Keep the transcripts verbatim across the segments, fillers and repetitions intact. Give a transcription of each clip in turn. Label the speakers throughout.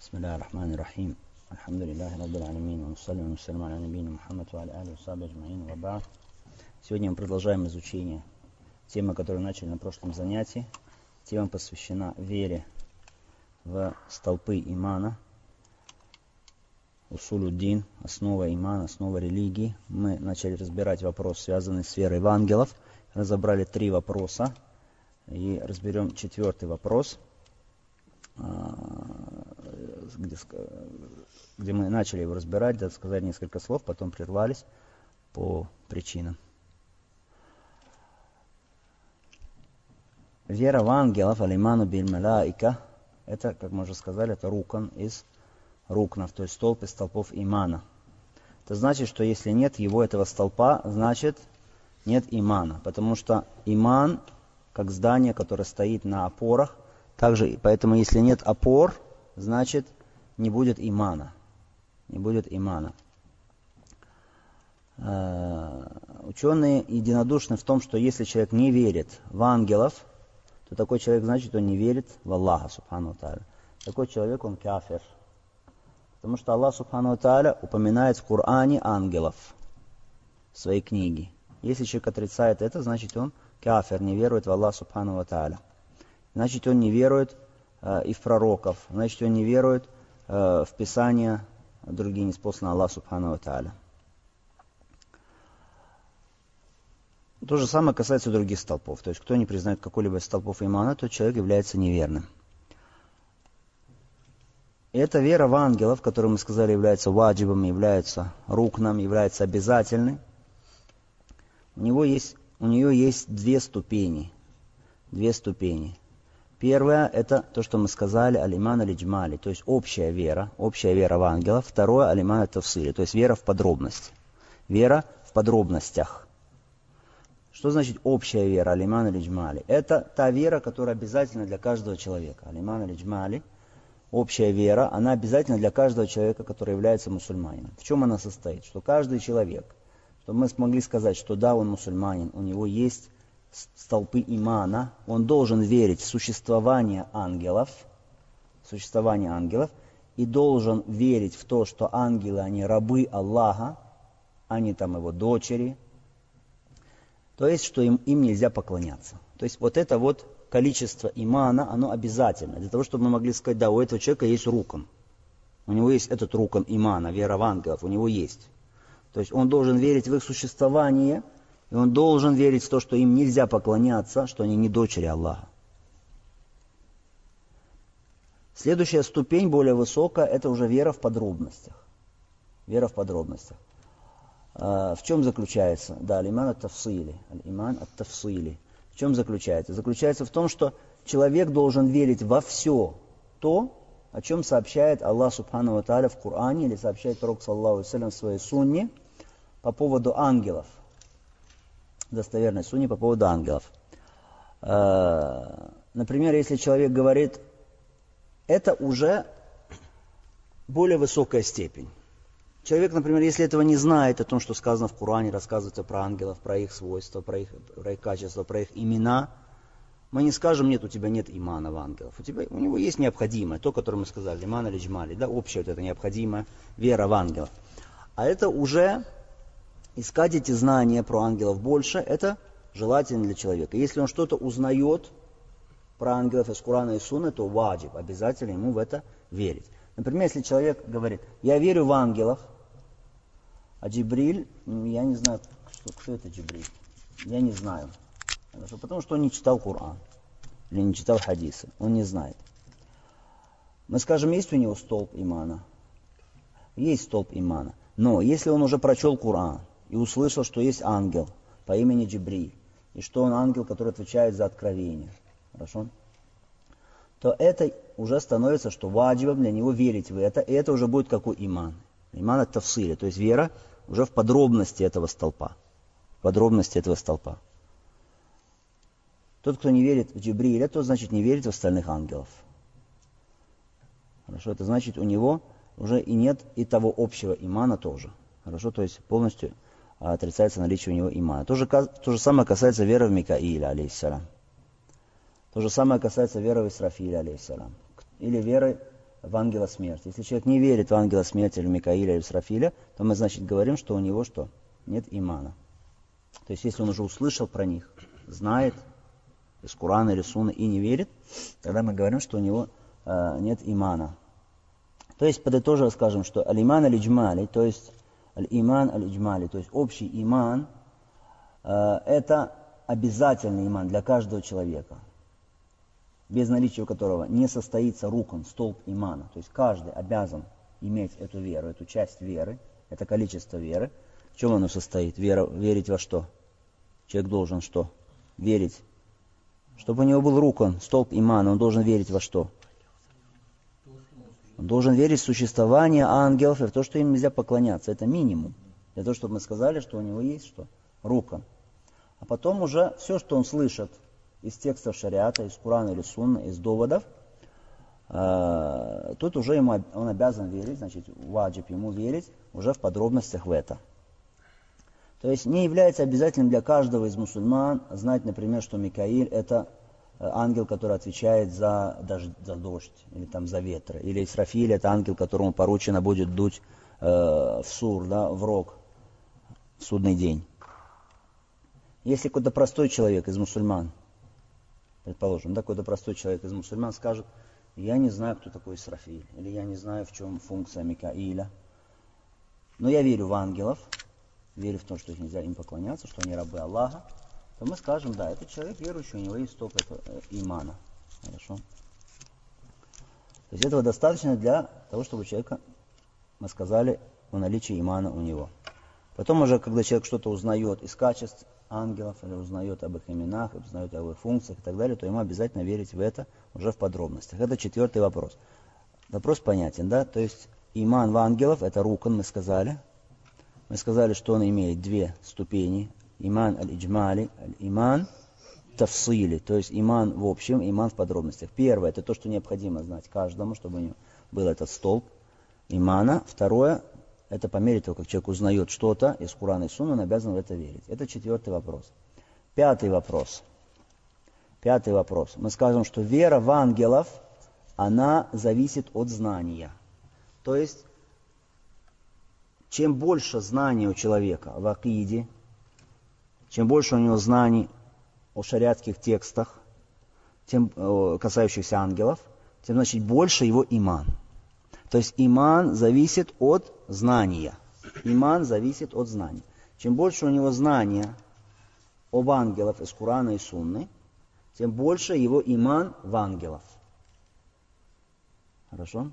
Speaker 1: Бисмиллахи рахмани рахим. Альхамдулиллахи раббил алямин. Ва нуссалли ва нуссалиму аля набийина Мухаммад ва аля алихи ва сахбихи аджмаин. Ва ба'д. Сегодня мы продолжаем изучение темы, которую начали на прошлом занятии. Тема посвящена вере в столпы имана. Усулюддин, основа имана, основа религии. Мы начали разбирать вопрос, связанный с верой в ангелов. Разобрали три вопроса. И разберем четвертый вопрос, где, где мы начали его разбирать, да, сказать несколько слов, потом прервались по причинам. Вера в ангелов, алиману биль малаика, это, как мы уже сказали, это рукан из рукнов, то есть столб из столпов имана. Это значит, что если нет его, этого столпа, значит нет имана, потому что иман, как здание, которое стоит на опорах, также, поэтому если нет опор, значит не будет имана. Не будет имана. Ученые единодушны в том, что если человек не верит в ангелов, то такой человек, значит, он не верит в Аллаха, субхану ва тааля. Такой человек, он кафир. Потому что Аллах, субхану ва тааля, упоминает в Коране ангелов в своей книге. Если человек отрицает это, значит он кафир, не верует в Аллах, субхану ва тааля. Значит, он не верует э, и в пророков, значит, он не верует э, в Писания, другие ниспосланные Аллах, субхану ва тааля. То же самое касается других столпов. То есть, кто не признает какой-либо из столпов имана, тот человек является неверным. И эта вера в ангелов, которую мы сказали, является ваджибом, является рукном, является обязательной. У него есть, у нее есть две ступени. Две ступени. Первое, это то, что мы сказали, алиман аль-иджмали, то есть общая вера, общая вера в ангелов. Второе, алиман аль-тафсили, то есть вера в подробности. Вера в подробностях. Что значит общая вера, алиман аль-иджмали? Это та вера, которая обязательна для каждого человека. Алиман аль-иджмали, общая вера, она обязательна для каждого человека, который является мусульманином. В чем она состоит? Что каждый человек, чтобы мы смогли сказать, что да, он мусульманин, у него есть столпы имана, он должен верить в существование ангелов, существование ангелов, и должен верить в то, что ангелы, они рабы Аллаха, они там его дочери, то есть, что им, им нельзя поклоняться. То есть, вот это вот количество имана, оно обязательно, для того, чтобы мы могли сказать, да, у этого человека есть рукан, у него есть этот рукан имана, вера в ангелов, у него есть. То есть, он должен верить в их существование, и он должен верить в то, что им нельзя поклоняться, что они не дочери Аллаха. Следующая ступень, более высокая, это уже вера в подробностях. Вера в подробностях. А, в чем заключается? Да, алиман ат-тафсили. Алиман ат-тафсили. В чем заключается? Заключается в том, что человек должен верить во все то, о чем сообщает Аллах субхану ва тааля в Коране, или сообщает пророк саллаллаху алейхи ва саллям в своей сунне по поводу ангелов. Достоверной сунне по поводу ангелов. Например, если человек говорит, это уже более высокая степень. Человек, например, если этого не знает, о том, что сказано в Коране, рассказывается про ангелов, про их свойства, про их, про их качества, про их имена, мы не скажем, нет, у тебя нет имана в ангелов. У, тебя, у него есть необходимое, то, которое мы сказали, иман аль-иджмали, да, общая вот эта необходимая вера в ангелов. А это уже искать эти знания про ангелов больше, это желательно для человека. Если он что-то узнает про ангелов из Корана и Сунны, то ваджиб, обязательно ему в это верить. Например, если человек говорит, я верю в ангелов, а Джибриль, я не знаю, что, кто это Джибриль, я не знаю. Потому что он не читал Коран, или не читал хадисы, он не знает. Мы скажем, есть у него столб имана? Есть столб имана. Но если он уже прочел Коран, и услышал, что есть ангел по имени Джибриль, и что он ангел, который отвечает за откровение, хорошо? То это уже становится, что ваджибом для него верить в это, и это уже будет какой иман. Иман ат-тафсили, то есть вера уже в подробности этого столпа. В подробности этого столпа. Тот, кто не верит в Джибриля, тот, значит, не верит в остальных ангелов. Хорошо, это значит, у него уже и нет и того общего имана тоже. Хорошо, то есть полностью отрицается наличие у него имана. То же, то же самое касается веры в Микаиля, алейхиссалям. То же самое касается веры в Исрафиля, алейхиссалям. Или веры в ангела смерти. Если человек не верит в ангела смерти, или в Микаиля, или в Исрафиля, то мы, значит, говорим, что у него что? Нет имана. То есть, если он уже услышал про них, знает из Корана или Сунны и не верит, тогда мы говорим, что у него э, нет имана. То есть, подытожив, скажем, что аль-иман аль-иджмали, то есть аль-иман аль-иджмали, то есть общий иман, э, это обязательный иман для каждого человека, без наличия которого не состоится рукон, столб имана. То есть каждый обязан иметь эту веру, эту часть веры, это количество веры. В чем оно состоит? Вера, верить во что? Человек должен что? Верить. Чтобы у него был рукон, столб имана, он должен верить во что? Он должен верить в существование ангелов и в то, что им нельзя поклоняться. Это минимум. Для того, чтобы мы сказали, что у него есть что? Рукон. А потом уже все, что он слышит из текстов шариата, из Курана или Сунны, из доводов, э, тут уже ему, он обязан верить, значит, ваджиб ему верить уже в подробностях в это. То есть не является обязательным для каждого из мусульман знать, например, что Микаиль это ангел, который отвечает за, дождь, за дождь, или там за ветры, или Исрафиль это ангел, которому поручено будет дуть э, в сур, да, в рог, в судный день. Если какой-то простой человек из мусульман, предположим, да, какой-то простой человек из мусульман скажет, я не знаю, кто такой Исрафиль, или я не знаю, в чем функция Микаиля, но я верю в ангелов, верю в то, что их нельзя им поклоняться, что они рабы Аллаха, то мы скажем, да, этот человек верующий, у него есть столб имана. Хорошо? То есть этого достаточно для того, чтобы у человека, мы сказали, о наличии имана у него. Потом уже, когда человек что-то узнает из качеств ангелов, или узнает об их именах, узнает об их функциях и так далее, то ему обязательно верить в это уже в подробностях. Это четвертый вопрос. Вопрос понятен, да? То есть иман в ангелов, это рукан, мы сказали. Мы сказали, что он имеет две ступени. Иман аль-иджмали, аль-иман тафсили, то есть иман в общем, иман в подробностях. Первое, это то, что необходимо знать каждому, чтобы у него был этот столб имана. Второе, это по мере того, как человек узнает что-то из Курана и Сунны, он обязан в это верить. Это четвертый вопрос. Пятый вопрос. Пятый вопрос. Мы скажем, что вера в ангелов, она зависит от знания. То есть, чем больше знаний у человека в акиде, чем больше у него знаний о шариатских текстах, тем, касающихся ангелов, тем, значит, больше его иман. То есть иман зависит от знания. Иман зависит от знания. Чем больше у него знания об ангелах из Курана и Сунны, тем больше его иман в ангелов. Хорошо?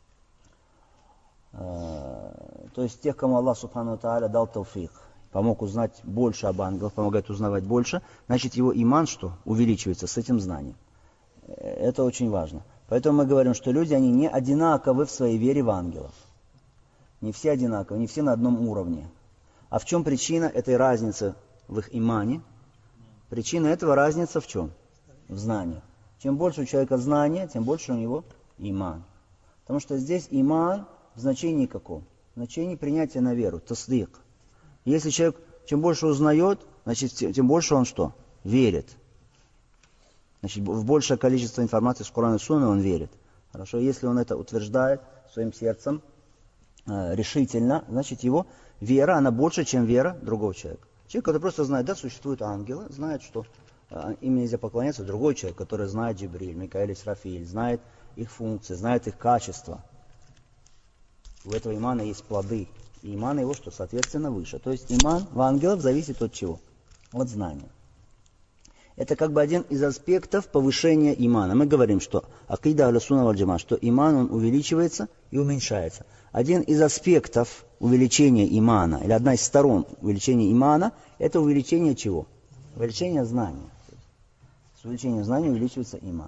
Speaker 1: То есть тех, кому Аллах Субхану ва Тааля дал тауфик, помог узнать больше об ангелах, помогает узнавать больше, значит его иман что? Увеличивается с этим знанием. Это очень важно. Поэтому мы говорим, что люди, они не одинаковы в своей вере в ангелов. Не все одинаковы, не все на одном уровне. А в чем причина этой разницы в их имане? Причина этого разница в чем? В знаниях. Чем больше у человека знания, тем больше у него иман. Потому что здесь иман в значении каком? В значении принятия на веру, тасдик. Если человек чем больше узнает, значит, тем больше он что? Верит. Значит, в большее количество информации с Корана и Сунны он верит. Хорошо, если он это утверждает своим сердцем э, решительно, значит, его вера, она больше, чем вера другого человека. Человек, который просто знает, да, существуют ангелы, знает, что э, им нельзя поклоняться. Другой человек, который знает Джибриль, Микаэль, Исрафиль, знает их функции, знает их качества. У этого имана есть плоды. И иман его, что, соответственно, выше. То есть иман в ангелов зависит от чего? От знания. Это как бы один из аспектов повышения имана. Мы говорим, что акида аль-сунна валь-джама, что иман он увеличивается и уменьшается. Один из аспектов увеличения имана, или одна из сторон увеличения имана, это увеличение чего? Увеличение знания. С увеличением знания увеличивается иман.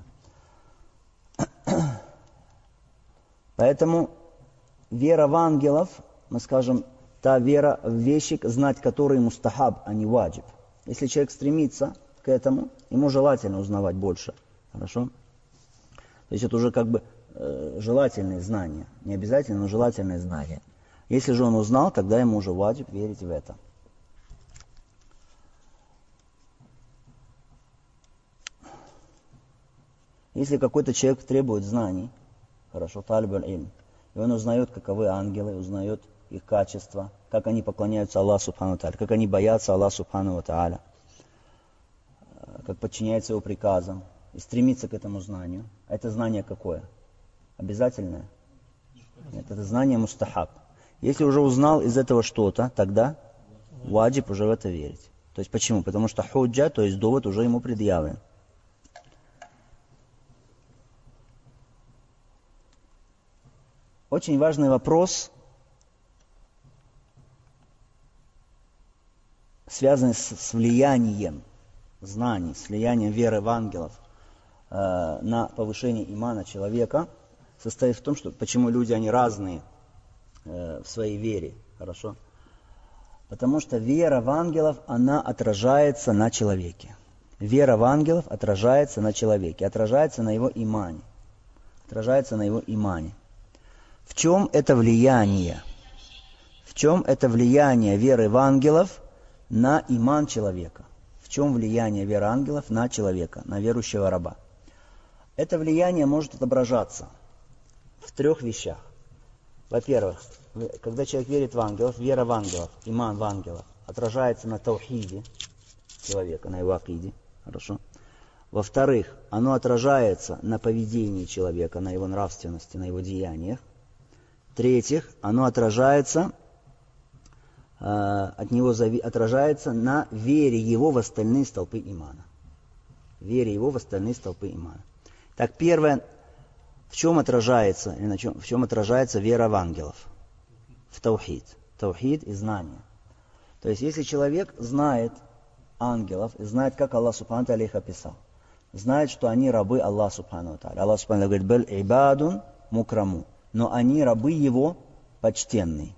Speaker 1: Поэтому вера в ангелов, мы скажем, та вера в вещи, знать которые мустахаб, а не ваджиб. Если человек стремится к этому, ему желательно узнавать больше. Хорошо? То есть это уже как бы э, желательные знания. Не обязательно, но желательные знания. Если же он узнал, тогда ему уже ваджиб верить в это. Если какой-то человек требует знаний, хорошо, талиб аль-илм. И он узнает, каковы ангелы, узнает их качества, как они поклоняются Аллаху Субхану Тааля, как они боятся Аллаха Субхану Тааля, как подчиняются его приказам и стремится к этому знанию. Это знание какое? Обязательное? Нет, это знание мустахаб. Если уже узнал из этого что-то, тогда ваджиб уже в это верить. То есть почему? Потому что худжа, то есть довод, уже ему предъявлен. Очень важный вопрос, связанный с, с влиянием знаний, с влиянием веры в ангелов э, на повышение имана человека, состоит в том, что почему люди, они разные э, в своей вере. Хорошо? Потому что вера в ангелов, она отражается на человеке. Вера в ангелов отражается на человеке, отражается на его имане. Отражается на его имане. В чем это влияние? В чем это влияние веры в ангелов на иман человека? В чем влияние веры ангелов на человека, на верующего раба? Это влияние может отображаться в трех вещах. Во-первых, когда человек верит в ангелов, вера в ангелов, иман в ангелов отражается на таухиде человека, на его акиде. Хорошо? Во-вторых, оно отражается на поведении человека, на его нравственности, на его деяниях. В-третьих, оно отражается, э, от него зави, отражается на вере его в остальные столпы имана. Вере его в остальные столпы имана. Так, первое, в чем отражается, или на чем, в чем отражается вера в ангелов? В таухид. Таухид и знание. То есть, если человек знает ангелов и знает, как Аллах Субхану Тааля их описал, знает, что они рабы Аллаха Субхану Тааля. Аллах Субхану Тааля говорит: «Бель ибадун мукраму». Но они рабы его почтенные.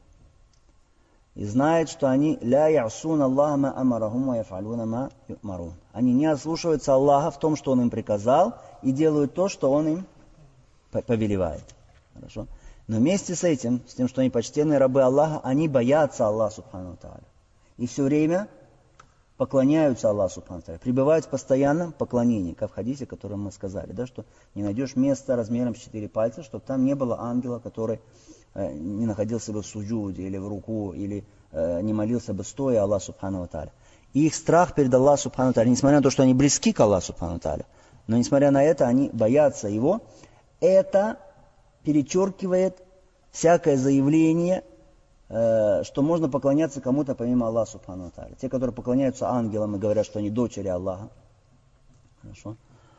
Speaker 1: И знает, что они ля ясун Аллаха ма амарахум ва яфалуна ма ю'марун. Они не ослушиваются Аллаха в том, что Он им приказал, и делают то, что Он им повелевает. Хорошо? Но вместе с этим, с тем, что они почтенные рабы Аллаха, они боятся Аллаха Субхану Тааля. И все время поклоняются Аллаху Субхану Тааля, пребывают в постоянном поклонении, как в хадисе, о котором мы сказали, да, что не найдешь места размером с четыре пальца, чтобы там не было ангела, который э, не находился бы в суджуде или в руку, или э, не молился бы стоя Аллаху Субхану Тааля. И их страх перед Аллахом Субхану Тааля, несмотря на то, что они близки к Аллаху Субхану Тааля, но несмотря на это, они боятся Его, это перечеркивает всякое заявление, что можно поклоняться кому-то помимо Аллаха Субхану Тааля. Те, которые поклоняются ангелам и говорят, что они дочери Аллаха. Хорошо.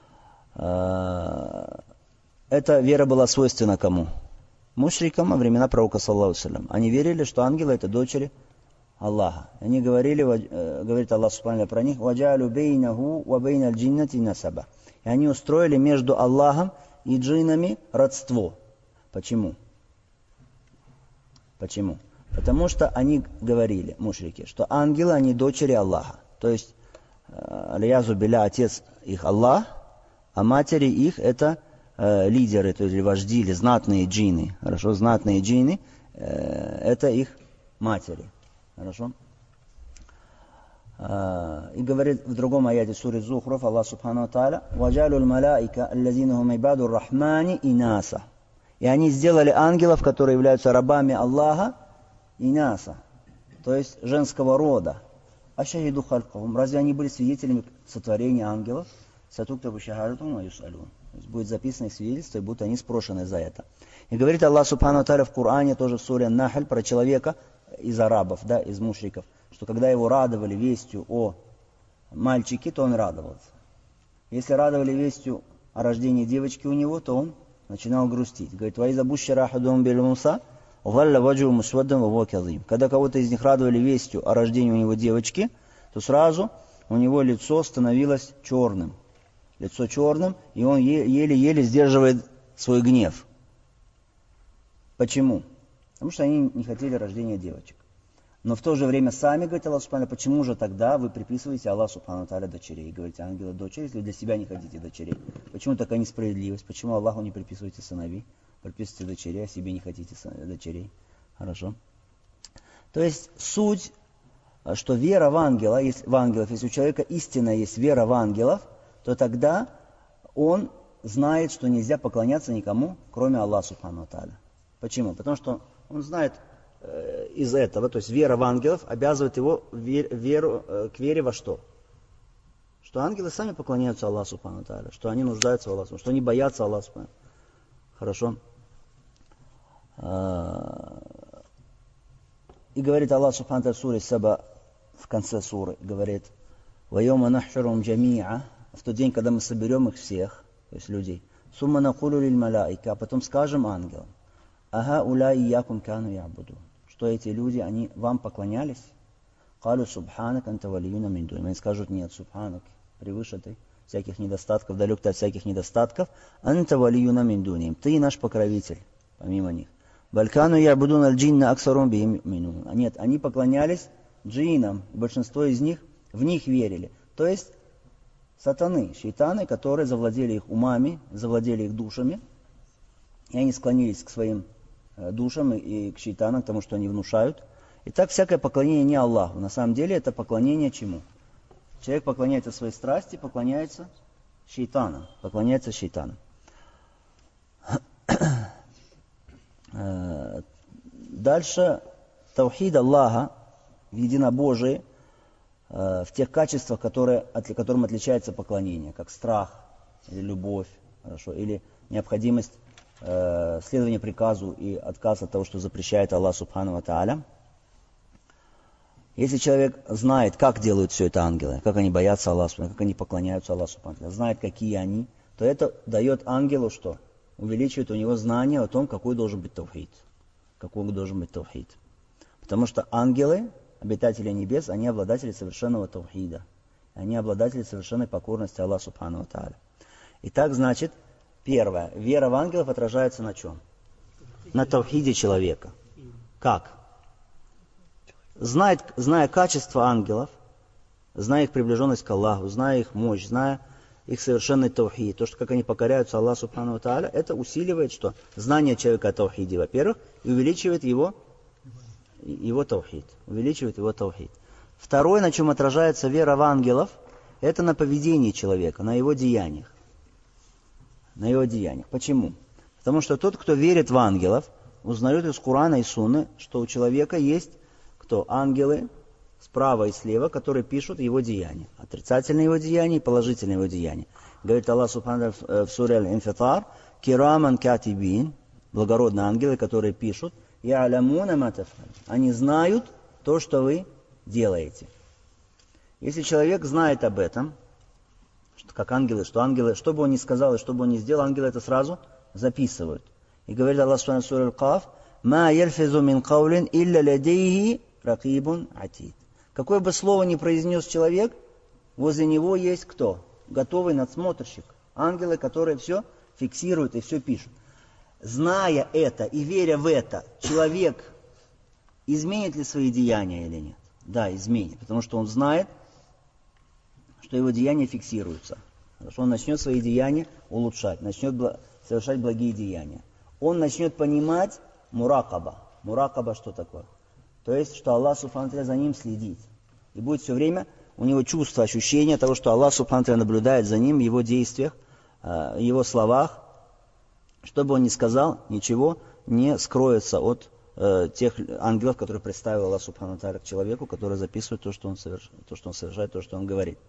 Speaker 1: Эта вера была свойственна кому? Мушрикам во времена пророка саллаллаху алейхи ва саллям. Они верили, что ангелы это дочери Аллаха. Они говорили, говорит Аллах Субхану про них: «Ваджалю бейнаху ва бейналь джиннати насаба». И они устроили между Аллахом и джиннами родство. Почему? Почему? Потому что они говорили, мушрики, что ангелы, они дочери Аллаха. То есть, алиязу биля, отец их Аллах, а матери их это э, лидеры, то есть вожди, или знатные джинны. Хорошо, знатные джинны, э, это их матери. Хорошо. Э, и говорит в другом аяте суре Зухруф Аллах Субхану Тааля: «Ваджалю л-малаика, аллазина хум ибаду рахмани инаса». И они сделали ангелов, которые являются рабами Аллаха, инаса, то есть женского рода. Ашахиду халькахум. Разве они были свидетелями сотворения ангелов? Сатуктабу шахадатум ва юсалун. Будет записано их свидетельство, и будут они спрошены за это. И говорит Аллах Субхану Тааля в Коране, тоже в суре Нахль, про человека из арабов, да, из мушриков, что когда его радовали вестью о мальчике, то он радовался. Если радовали вестью о рождении девочки у него, то он начинал грустить. Говорит: «Ваиза бушшара ахадухум биль унса, валля ваджу мусваддан ва хуа казим». Когда кого-то из них радовали вестью о рождении у него девочки, то сразу у него лицо становилось черным. Лицо черным, и он еле-еле сдерживает свой гнев. Почему? Потому что они не хотели рождения девочек. Но в то же время сами, говорит Аллах Субхану, почему же тогда вы приписываете Аллаху Субхану Тааля дочерей? Говорите: ангелы дочери, если вы для себя не хотите дочерей. Почему такая несправедливость? Почему Аллаху не приписываете сыновей? Приписываете дочерей, а себе не хотите дочерей? Хорошо. То есть суть, что вера в, ангела, в ангелов, если у человека истинно есть вера в ангелов, то тогда он знает, что нельзя поклоняться никому, кроме Аллаха Субхану ва Тааля. Почему? Потому что он знает э, из этого, то есть вера в ангелов обязывает его вер, веру, э, к вере во что? Что ангелы сами поклоняются Аллаху Субхану ва Тааля, что они нуждаются в Аллахе, что они боятся Аллаха Субхану. Хорошо. И говорит Аллах Субхану ва Тааля в суре Саба, в конце суры, говорит: «Вайома нахшурум джами'а», в тот день, когда мы соберем их всех, то есть людей, «Сумма накулу лиль малаика», а потом скажем ангелам: «Ага уляй якум кану ябуду», что эти люди, они вам поклонялись? «Калю субханак анта валиюна мин дуни». Они скажут: «Нет, субханак, превыше ты всяких недостатков, далек ты от всяких недостатков, анта валиюна мин дуни, ты наш покровитель, помимо них». «Балькану ябудун аль-джинна аксарум бихим минун». Нет, они поклонялись джиннам, большинство из них в них верили. То есть сатаны, шейтаны, которые завладели их умами, завладели их душами, и они склонились к своим душам и к шейтанам, к тому, что они внушают. И так всякое поклонение не Аллаху. На самом деле это поклонение чему? Человек поклоняется своей страсти, поклоняется шейтанам. Поклоняется шейтанам. Дальше таухид Аллаха в единобожии, в тех качествах, которые, которым отличается поклонение, как страх или любовь, хорошо, или необходимость э, следования приказу и отказ от того, что запрещает Аллах Субхану ва Тааля. Если человек знает, как делают все это ангелы, как они боятся Аллаха, как они поклоняются Аллаху Субхану ва Тааля, знает, какие они, то это дает ангелу что? Увеличивает у него знание о том, какой должен быть таухид. Какой должен быть таухид. Потому что ангелы, обитатели небес, они обладатели совершенного таухида. Они обладатели совершенной покорности Аллаху Субхану ва Тааля. Итак, значит, первое. Вера в ангелов отражается на чем? На таухиде человека. Как? Зная, зная качество ангелов, зная их приближенность к Аллаху, зная их мощь, зная их совершенный таухид, то, что как они покоряются Аллаху Субхану ва Тааля, это усиливает что? Знание человека о таухиде, во-первых, и увеличивает его его таухид, увеличивает его таухид. Второе, на чем отражается вера в ангелов, это на поведении человека, на его деяниях. На его деяниях. Почему? Потому что тот, кто верит в ангелов, узнает из Корана и Сунны, что у человека есть кто? Ангелы справа и слева, которые пишут его деяния. Отрицательные его деяния и положительные его деяния. Говорит Аллах Субхану в суре Аль-Инфитар: «Кираман катибин», благородные ангелы, которые пишут, «Я'лямуна ма таф'алун». Они знают то, что вы делаете. Если человек знает об этом, что, как ангелы, что ангелы, что бы он ни сказал и что бы он ни сделал, ангелы это сразу записывают. И говорит Аллах Субхану в суре Аль-Каф: «Ма яльфизу мин каулин илля лядейхи ракибун атид». Какое бы слово ни произнес человек, возле него есть кто? Готовый надсмотрщик. Ангелы, которые все фиксируют и все пишут. Зная это и веря в это, человек изменит ли свои деяния или нет? Да, изменит, потому что он знает, что его деяния фиксируются. Хорошо, он начнет свои деяния улучшать, начнет бл- совершать благие деяния. Он начнет понимать муракаба. Муракаба что такое? То есть, что Аллах Субхану ва Тааля за ним следит. И будет все время у него чувство, ощущение того, что Аллах Субхану ва Тааля наблюдает за ним в его действиях, в его словах. Что бы он ни сказал, ничего не скроется от э, тех ангелов, которые представил Аллах Субхану ва Тааля к человеку, который записывает то, что он совершает, то, что он совершает, то, что он говорит.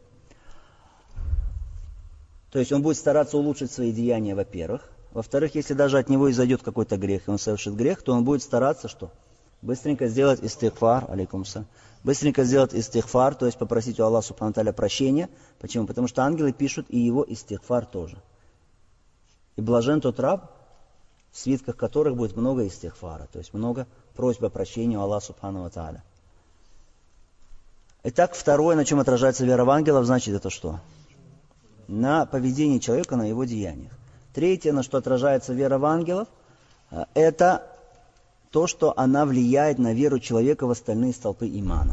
Speaker 1: То есть он будет стараться улучшить свои деяния, во-первых. Во-вторых, если даже от него изойдет какой-то грех, и он совершит грех, то он будет стараться что? Быстренько сделать истигфар, алейкум салям, быстренько сделать истигфар, то есть попросить у Аллаха Субхану ва Тааля прощения. Почему? Потому что ангелы пишут и его истигфар тоже. И блажен тот раб, в свитках которых будет много истигфара, то есть много просьб о прощении у Аллаха Субхану ва Тааля. Итак, второе, на чем отражается вера в ангелов, значит это что? На поведении человека, на его деяниях. Третье, на что отражается вера в ангелов, это то, что она влияет на веру человека в остальные столпы имана.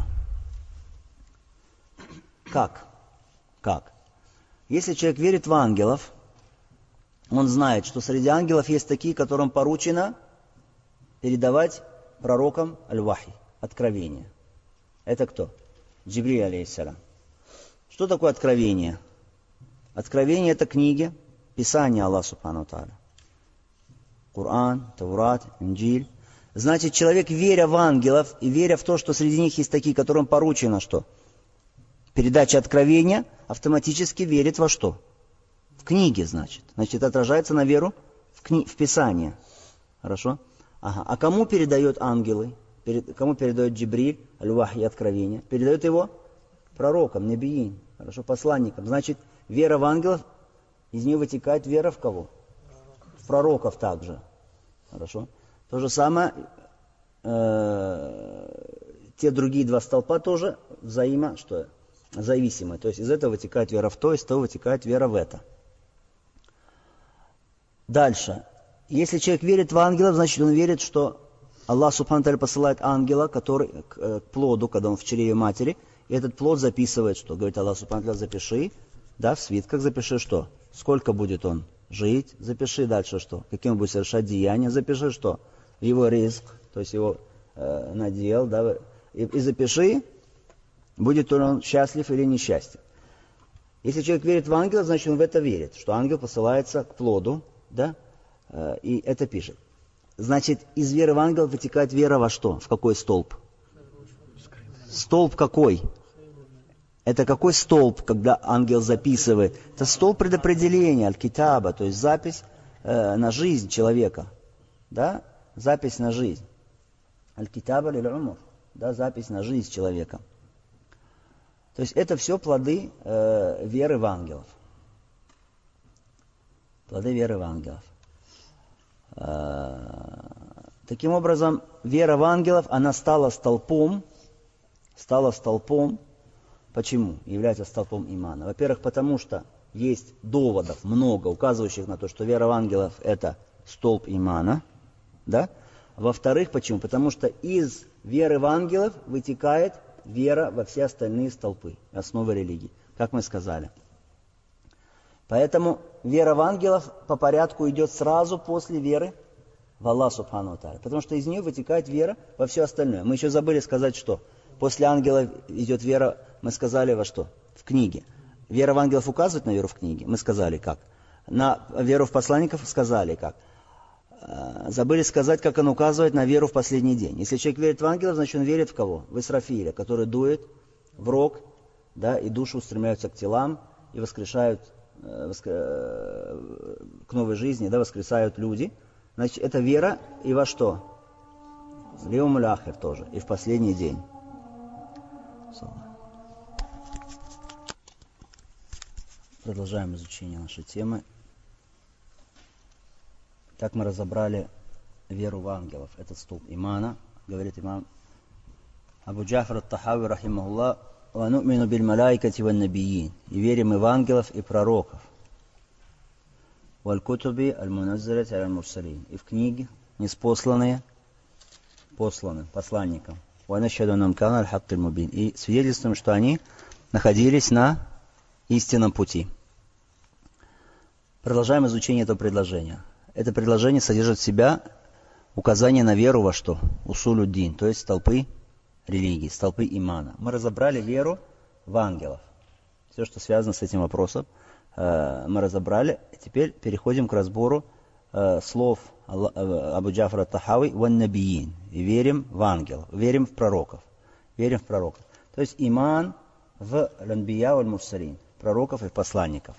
Speaker 1: Как? Как? Если человек верит в ангелов, он знает, что среди ангелов есть такие, которым поручено передавать пророкам аль-вахи, откровение. Это кто? Джибриль алейхиссалям. Что такое откровение? Откровение – это книги, Писание Аллаха Субхану Тааля. Коран, Таврат, Инджиль. Значит, человек, веря в ангелов и веря в то, что среди них есть такие, которым поручено что? Передача откровения, автоматически верит во что? В книги, значит. Значит, отражается на веру в, кни... в Писание. Хорошо? Ага. А кому передает ангелы? Перед... Кому передает Джибриль, аль-Вахи, откровение? Передает его пророкам, набиин. Хорошо? Посланникам. Значит, вера в ангелов, из нее вытекает вера в кого? В пророков также. Хорошо? То же самое, э, те другие два столпа тоже взаимо, что, зависимы. То есть из этого вытекает вера в то, из того вытекает вера в это. Дальше. Если человек верит в ангелов, значит он верит, что Аллах Субхану Тааля посылает ангела, который к, к плоду, когда он в чреве матери, и этот плод записывает, что? Говорит Аллах Субхану Тааля, запиши, да, в свитках запиши что? Сколько будет он жить, запиши дальше что? Каким он будет совершать деяния, запиши что? Его ризк, то есть его э, надел, да, и, и запиши, будет он счастлив или несчастлив. Если человек верит в ангела, значит он в это верит, что ангел посылается к плоду, да, э, и это пишет. Значит, из веры в ангела вытекает вера во что? В какой столб? Столб какой? Это какой столб, когда ангел записывает? Это столб предопределения, аль-китаба, то есть запись э, на жизнь человека, да? Запись на жизнь. Аль-китаба лиль-умр. Да, запись на жизнь человека. То есть это все плоды э, веры в ангелов. Плоды веры в ангелов. Э, таким образом, вера в ангелов, она стала столпом, стала столпом. Почему? Является столпом имана. Во-первых, потому что есть доводов много, указывающих на то, что вера в ангелов это столб имана. Да? Во-вторых, почему? Потому что из веры в ангелов вытекает вера во все остальные столпы, основы религии, как мы сказали. Поэтому вера в ангелов по порядку идет сразу после веры в Аллаха Субхану Тааля, потому что из нее вытекает вера во все остальное. Мы еще забыли сказать, что после ангелов идет вера, мы сказали во что? В книге. Вера в ангелов указывает на веру в книге? Мы сказали как. На веру в посланников сказали как. Забыли сказать, как он указывает на веру в последний день. Если человек верит в ангелов, значит он верит в кого? В Исрафиля, который дует в рог, да, и души устремляются к телам и воскрешают э, воскр... э, к новой жизни, да, воскресают люди. Значит, это вера и во что? В Леумуль Ахир тоже, и в последний день. Продолжаем изучение нашей темы. Так мы разобрали веру в ангелов. Этот столб имана, говорит имам Абу Джафар ат-Тахави, рахимахуллах, «Ва ну'мину биль малайкати ван набиин». И верим и в ангелов, и пророков. «Валь кутуби аль-муназзалати аль-мурсалин». И в книги, неспосланные, посланы посланникам. «Ва нашхаду аннахум кану аль-хаккиль мубин». И свидетельствуем, что они находились на истинном пути. Продолжаем изучение этого предложения. Это предложение содержит в себя указание на веру во что? Усулюддин, то есть столпы религии, столпы имана. Мы разобрали веру в ангелов. Все, что связано с этим вопросом, мы разобрали. Теперь переходим к разбору слов Абу Джафара ат-Тахави ван набиин. И верим в ангелов, верим в пророков. Верим в пророков. То есть иман в ланбия валь мурсалин, пророков и посланников.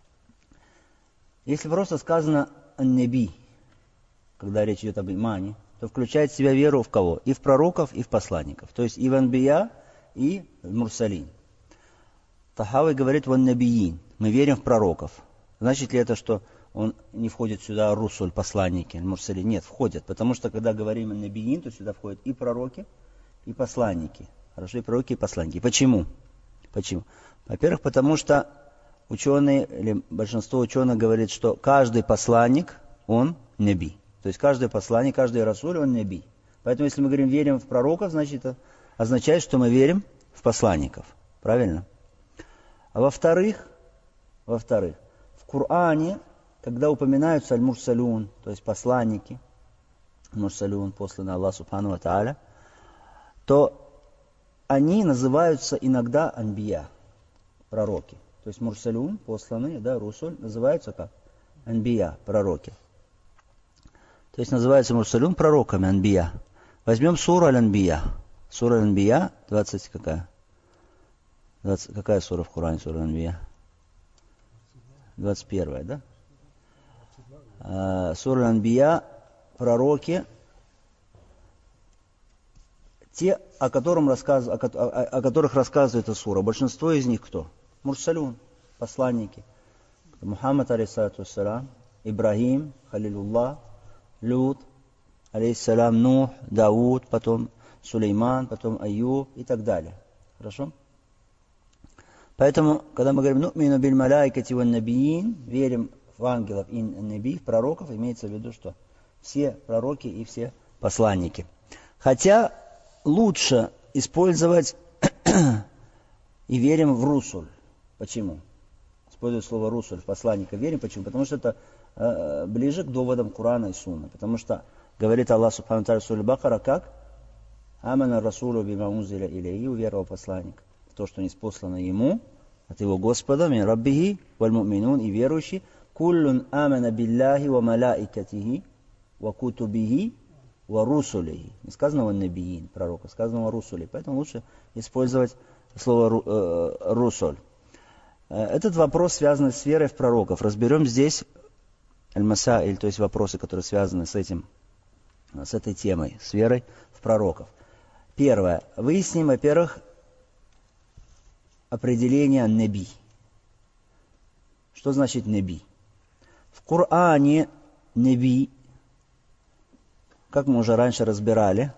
Speaker 1: Если просто сказано ан-наби, когда речь идет об имане, то включает в себя веру в кого? И в пророков, и в посланников. То есть и в анбия, и в мурсалин. Тахави говорит ван набиин. Мы верим в пророков. Значит ли это, что он не входит сюда русуль, посланники, мурсалин? Нет, входят. Потому что когда говорим ан-набиин, то сюда входят и пророки, и посланники. Хорошо, и пророки, и посланники. Почему? Почему? Во-первых, потому что ученые, или большинство ученых говорит, что каждый посланник, он наби. То есть каждый посланник, каждый расуль, он наби. Поэтому если мы говорим, верим в пророков, значит это означает, что мы верим в посланников. Правильно? А во-вторых, во-вторых, в Коране, когда упоминаются аль-мурсалюн, то есть посланники, мурсалюн, посланные Аллаху Субхану ва Тааля, то они называются иногда анбия, пророки. То есть мурсалюн, посланные, да, русуль, называются как? Анбия, пророки. То есть называется Мурсалюн пророками Анбия. Возьмем суру Аль-Анбия. Сура Аль-Анбия, двадцать какая? двадцать, какая сура в Коране, сура Аль-Анбия? двадцать первая, да? А, сура Аль-Анбия, пророки, те, о, котором рассказ, о, о, о которых рассказывает эта сура. Большинство из них кто? Мурсалюн, посланники. Мухаммад, алейхиссалату вассалям, Ибрахим, Халилуллах, Лут, алейхиссалям, Нух, Дауд, потом Сулейман, потом Айюб и так далее. Хорошо? Поэтому, когда мы говорим «Ну'мину биль малайкати ван набиин», верим в ангелов и наби, в пророков, имеется в виду, что все пророки и все посланники. Хотя лучше использовать и верим в русуль. Почему? Используют слово русуль, посланника. Верим. Почему? Потому что это э, ближе к доводам Корана и Сунны. Потому что говорит Аллах Субхану Тааля в суре Бакара, как? Амана расулу бима унзиля илейхи, уверовал посланник. То, что ниспослано ему от его Господа, мин раббихи, валь му'минун, и верующий, куллун амана биллахи ва малаикатихи, ва кутубихи, ва русулихи. Не сказано ван набиин, пророка, сказано ва русули. Поэтому лучше использовать слово э, русуль. Этот вопрос связан с верой в пророков. Разберем здесь аль-масаиль, то есть вопросы, которые связаны с этим, с этой темой, с верой в пророков. Первое. Выясним, во-первых, определение наби. Что значит наби? В Коране наби, как мы уже раньше разбирали,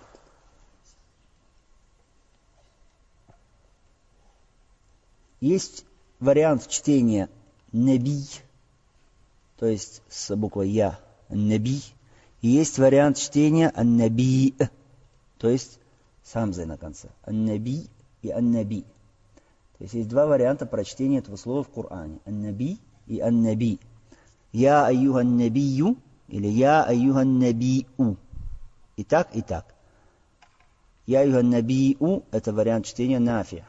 Speaker 1: есть вариант чтения наби, то есть с буквой я, наби, и есть вариант чтения ан-наби, то есть с хамзой на конце. Ан-наби и ан-наби. То есть есть два варианта прочтения этого слова в Коране. Ан-наби и ан-наби. Я айюхан набию или я айюхан набиу. И так, и так. Я айюхан набиу – это вариант чтения нафия.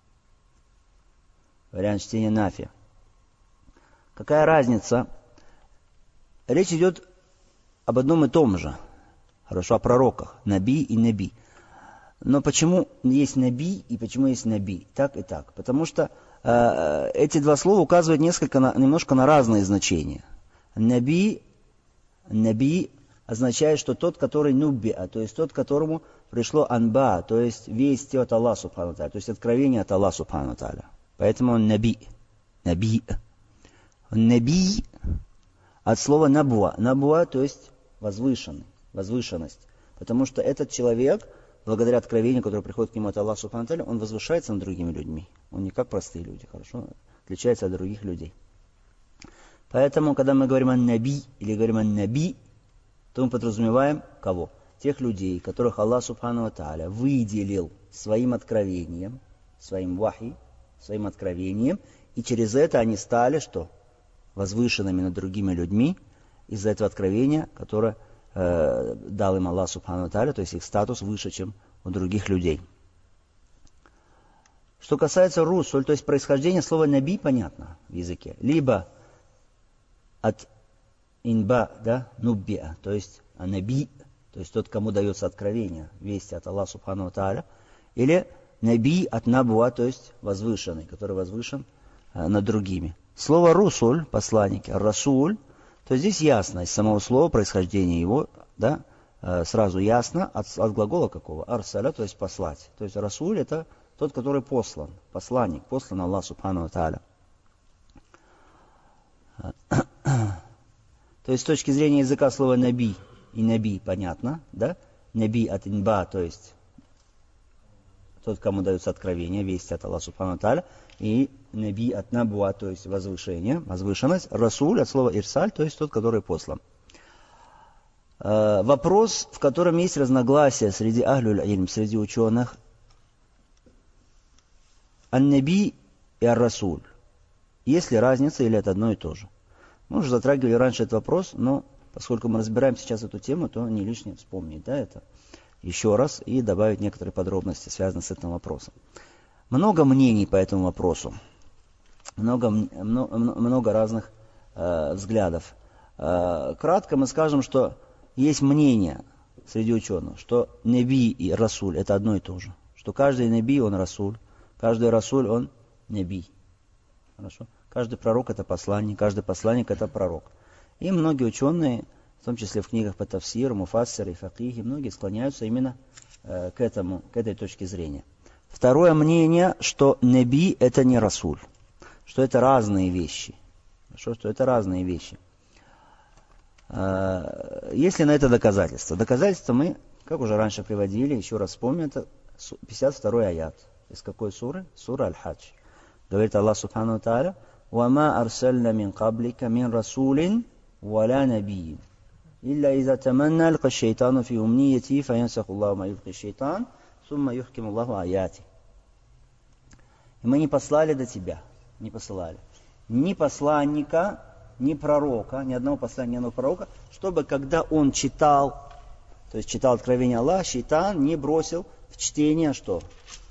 Speaker 1: Вариант чтения нафия. Какая разница? Речь идет об одном и том же. Хорошо, о пророках. Наби и наби. Но почему есть наби и почему есть наби? Так и так. Потому что э, эти два слова указывают несколько на, немножко на разные значения. Наби, наби означает, что тот, который нуббиа, то есть тот, которому пришло анба, то есть вести от Аллаха Субхану Тааля, то есть откровение от Аллаха Субхану Тааля. Поэтому он наби. Наби. Наби от слова набуа. Набуа, то есть возвышенный, возвышенность. Потому что этот человек, благодаря откровению, которое приходит к нему от Аллаха Субхану Тааля, он возвышается над другими людьми. Он не как простые люди, хорошо? Отличается от других людей. Поэтому, когда мы говорим о наби или говорим о наби, то мы подразумеваем кого? Тех людей, которых Аллах Субхану Тааля выделил своим откровением, своим вахи, своим откровением, и через это они стали что? Возвышенными над другими людьми из-за этого откровения, которое э, дал им Аллах Субхану Тааля, то есть их статус выше, чем у других людей. Что касается русуль, то есть происхождение слова наби, понятно в языке. Либо от инба, да, нуббиа, то есть наби, то есть тот, кому дается откровение, вести от Аллаха Субхану Тааля, или наби от набуа, то есть возвышенный, который возвышен э, над другими. Слово русуль, посланники, расуль, то здесь ясно из самого слова происхождение его, да, э, сразу ясно от, от глагола какого? Арсаля, то есть послать. То есть расуль это тот, который послан, посланник, послан Аллах Субхану Тааля. То есть с точки зрения языка слова наби и наби понятно, да? Наби от инба, то есть тот, кому дается откровение, вести от Аллаха Субхану Тааля, и наби от набуа, то есть возвышение, возвышенность, расуль от слова ирсаль, то есть тот, который послан. Э, вопрос, в котором есть разногласия среди ахлюль-илм, среди ученых, ан-наби и ар-расуль. Есть ли разница или это одно и то же? Мы уже затрагивали раньше этот вопрос, но поскольку мы разбираем сейчас эту тему, то не лишнее вспомнить, да, это еще раз и добавить некоторые подробности, связанные с этим вопросом. Много мнений по этому вопросу, много, много, много разных э, взглядов. Э, кратко мы скажем, что есть мнение среди ученых, что Наби и Расуль это одно и то же. Что каждый Наби он Расуль, каждый Расуль он Наби. Хорошо? Каждый пророк это посланник, каждый посланник это пророк. И многие ученые, в том числе в книгах по тафсиру, муфассир и факихи, многие склоняются именно э, к этому, к этой точке зрения. Второе мнение, что Наби это не Расуль, что это разные вещи. Хорошо, что это разные вещи. Э, есть ли на это доказательства? Доказательства мы, как уже раньше приводили, еще раз вспомним, это пятьдесят второй аят. Из какой суры? Сура Аль-Хадж. Говорит Аллах Субхану Тааля: «Вама арсальна мин каблика мин расулин валя набийин. Илля иза таманна алка шейтану фи умнияти, фаянсаху Аллаху ма юлки шейтан, сумма юхким Аллаху аяти». И мы не послали до тебя, не посылали, ни посланника, ни пророка, ни одного посланника, ни одного пророка, чтобы когда он читал, то есть читал откровение Аллаха, шейтан не бросил в чтение что?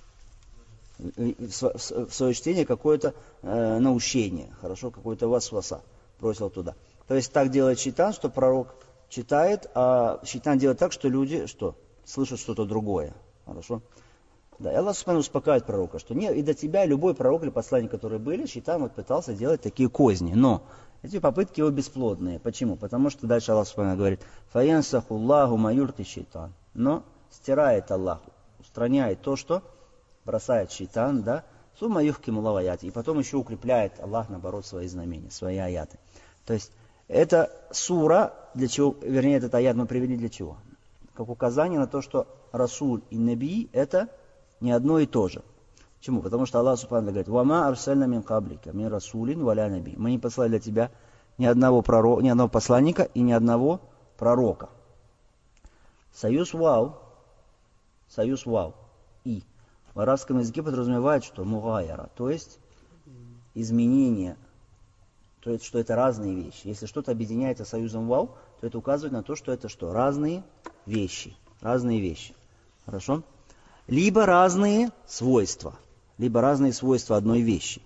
Speaker 1: В свое чтение какое-то э, наущение, хорошо, какое-то васваса бросил туда. То есть так делает шейтан, что пророк читает, а шейтан делает так, что люди что? Слышат что-то другое. Хорошо? Да, и Аллах Субхану успокаивает пророка, что не, и до тебя любой пророк или посланник, которые были, шейтан вот пытался делать такие козни. Но эти попытки его бесплодные. Почему? Потому что дальше Аллах Субхану говорит: «Фаянсаху Аллаху ма юлки шейтан». Но стирает Аллах, устраняет то, что бросает шейтан, да, сумма юхким Аллаху аяти. И потом еще укрепляет Аллах, наоборот, свои знамения, свои аяты. То есть это сура, для чего, вернее, этот аят мы привели для чего? Как указание на то, что Расуль и Наби это не одно и то же. Почему? Потому что Аллах Субхану говорит: «Вама арсальна мин каблика мин расулин валя наби». Мы не послали для тебя ни одного, пророка, ни одного посланника и ни одного пророка. Союз вау, союз вау и в арабском языке подразумевает, что мугайяра, то есть изменение, то есть что это разные вещи. Если что-то объединяется союзом вау, то это указывает на то, что это что? Разные вещи. Разные вещи. Хорошо? Либо разные свойства. Либо разные свойства одной вещи.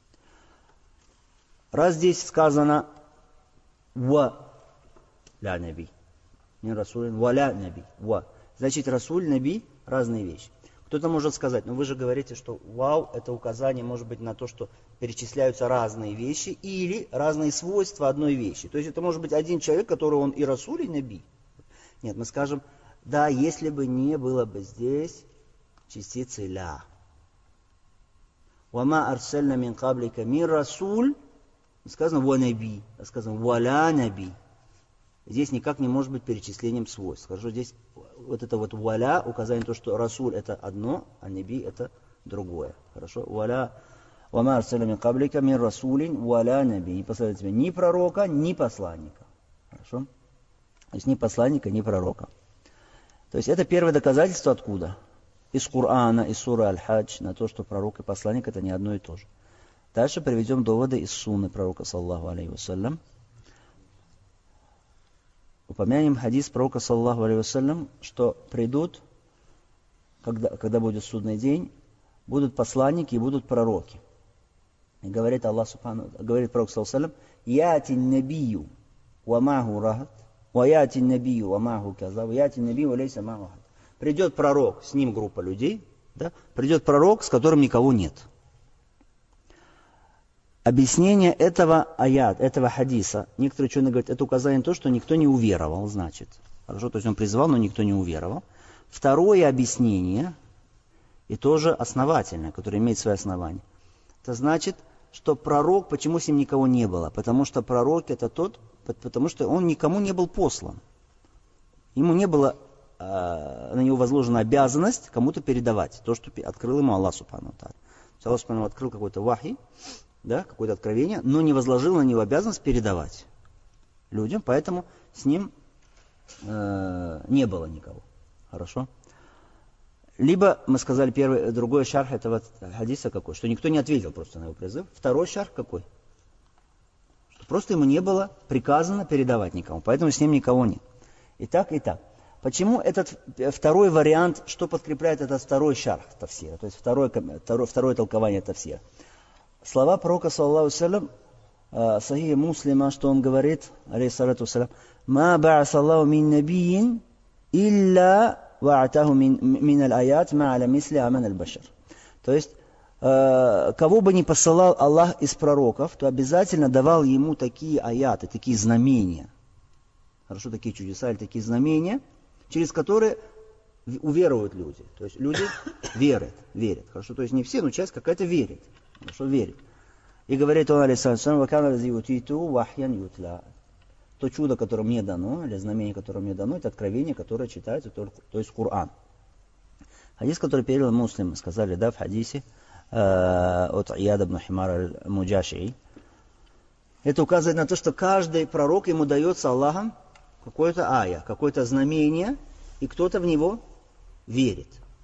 Speaker 1: Раз здесь сказано «ва ля наби», не «расулин», «ва ля наби», «ва», значит «расуль», «наби» – разные вещи. Кто-то может сказать: но вы же говорите, что «вау» – это указание может быть на то, что перечисляются разные вещи или разные свойства одной вещи. То есть это может быть один человек, который он и «расуль», и «наби». Нет, мы скажем: да, если бы не было бы здесь частицы «ля». «Вама арсальна мин каблика мин расуль», сказано «ва наби», а сказано «ва ля наби». Здесь никак не может быть перечислением свойств. Хорошо, здесь вот это вот «ва ля» указание на то, что «расуль» это одно, а «наби» это другое. Хорошо, «ва ля», «вама арсальна мин каблика мин расулин ва ля наби». Не послали тебе ни пророка, ни посланника. Хорошо? То есть ни посланника, ни пророка. То есть это первое доказательство откуда? Из Корана, из суры Аль-Хадж, на то, что пророк и посланник это не одно и то же. Дальше приведем доводы из сунны пророка, саллаллаху алейхи вассалям. Упомянем хадис пророка, саллаллаху алейхи вассалям, что придут, когда, когда будет судный день, будут посланники и будут пророки. И говорит Аллах Субхану, говорит пророк, саллаллаху алейхи вассалям: «Яти набию ва маху рахат, ва яти набию ва маху каза, ва яти набию ва лейса маху рахат». Придет пророк, с ним группа людей, да? Придет пророк, с которым никого нет. Объяснение этого аят, этого хадиса, некоторые ученые говорят, это указание на то, что никто не уверовал, значит. Хорошо, то есть он призывал, но никто не уверовал. Второе объяснение, и тоже основательное, которое имеет свои основания. Это значит, что пророк, почему с ним никого не было? Потому что пророк это тот, потому что он никому не был послан. Ему не было на него возложена обязанность кому-то передавать то, что открыл ему Аллах Субхану Тааля. Аллах Субхану открыл какой-то вахи, да, какое-то откровение, но не возложил на него обязанность передавать людям, поэтому с ним э, не было никого. Хорошо? Либо, мы сказали, первый, другой шарх этого хадиса какой? Что никто не ответил просто на его призыв. Второй шарх какой? Что просто ему не было приказано передавать никому, поэтому с ним никого нет. И так, и так. Почему этот второй вариант, что подкрепляет этот второй шарх тафсира, то есть второе, второе, второе толкование тафсира? Слова пророка, саллаллаху алейхи ва саллям, э, Сахих Муслима, что он говорит, алейхиссалату вассалям, «Ма ба'асаллаху мин набийин илля ва'атаху мин аль-аят ма'аля мисли аман аль-башар». То есть, э, кого бы ни посылал Аллах из пророков, то обязательно давал ему такие аяты, такие знамения. Хорошо, такие чудеса или такие знамения, через которые уверуют люди. То есть люди верят, верят. Хорошо, то есть не все, но часть какая-то верит. Хорошо, верит. И говорит он, алейхиссалям, то чудо, которое мне дано, или знамение, которое мне дано, это откровение, которое читается, то есть Коран. Хадис, который перевел Муслим, сказали, да, в хадисе э, от Ияда ибн Химар аль-Муджашии. Это указывает на то, что каждый пророк ему дается Аллахом какое-то ая, какое-то знамение, и кто-то в него верит.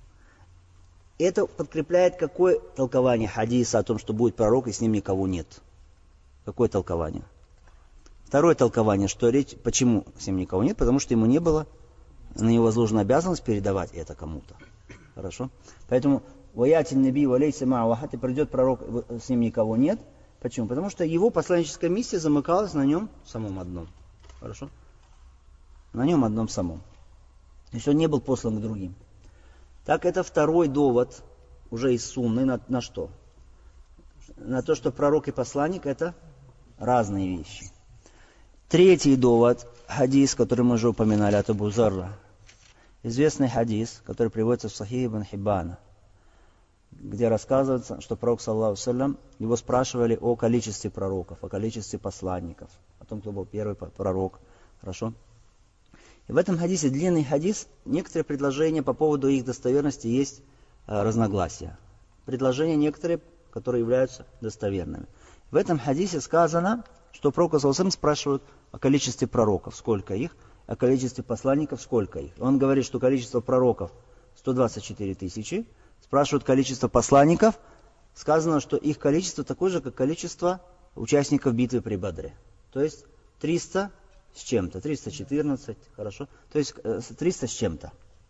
Speaker 1: Это подкрепляет какое толкование хадиса о том, что будет пророк, и с ним никого нет? Какое толкование? Второе толкование, что речь, почему с ним никого нет? Потому что ему не было, на него возложена обязанность передавать это кому-то. Хорошо? Поэтому «Ваятин наби валейса ма'ахат» и придет пророк, с ним никого нет. Почему? Потому что его посланническая миссия замыкалась на нем самом одном. Хорошо? На нем одном самом. То есть он не был послан к другим. Так это второй довод уже из сунны на, на что? На то, что пророк и посланник это разные вещи. Третий довод, хадис, который мы уже упоминали от Абу Зарра. Известный хадис, который приводится в Сахих ибн Хиббана, где рассказывается, что пророк, саллаллаху алейхи ва саллям, его спрашивали о количестве пророков, о количестве посланников, о том, кто был первый пророк. Хорошо? И в этом хадисе, длинный хадис, некоторые предложения по поводу их достоверности есть э, разногласия. Предложения некоторые, которые являются достоверными. В этом хадисе сказано, что пророк саллаллаху алейхи ва саллям спрашивают о количестве пророков, сколько их, о количестве посланников, сколько их. Он говорит, что количество пророков сто двадцать четыре тысячи, спрашивают количество посланников, сказано, что их количество такое же, как количество участников битвы при Бадре. То есть триста с чем-то, триста четырнадцать, хорошо, то есть триста с чем-то.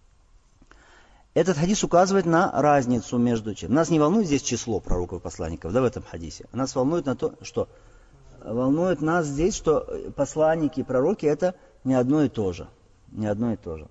Speaker 1: Этот хадис указывает на разницу между чем. Нас не волнует здесь число пророков и посланников, да, в этом хадисе. Нас волнует на то, что волнует нас здесь, что посланники и пророки это не одно и то же. Не одно и то же.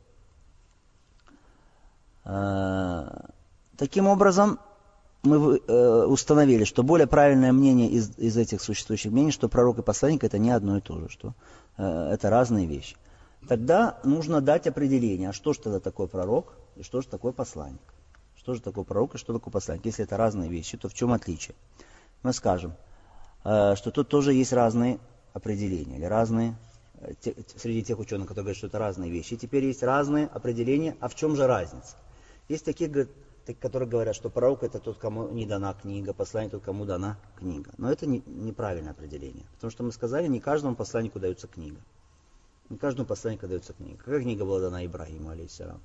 Speaker 1: Таким образом, мы установили, что более правильное мнение из, из этих существующих мнений, что пророк и посланник это не одно и то же, что это разные вещи. Тогда нужно дать определение, а что же тогда такое пророк и что же такое посланник. Что же такое пророк и что такое посланник. Если это разные вещи, то в чем отличие? Мы скажем, что тут тоже есть разные определения, или разные, среди тех ученых, которые говорят, что это разные вещи. И теперь есть разные определения, а в чем же разница? Есть такие, которые говорят, что пророк это тот, кому не дана книга, посланник тот, кому дана книга. Но это не, неправильное определение. Потому что мы сказали, не каждому посланнику дается книга. Не каждому посланнику дается книга. Какая книга была дана Ибрагиму, алейхиссалям?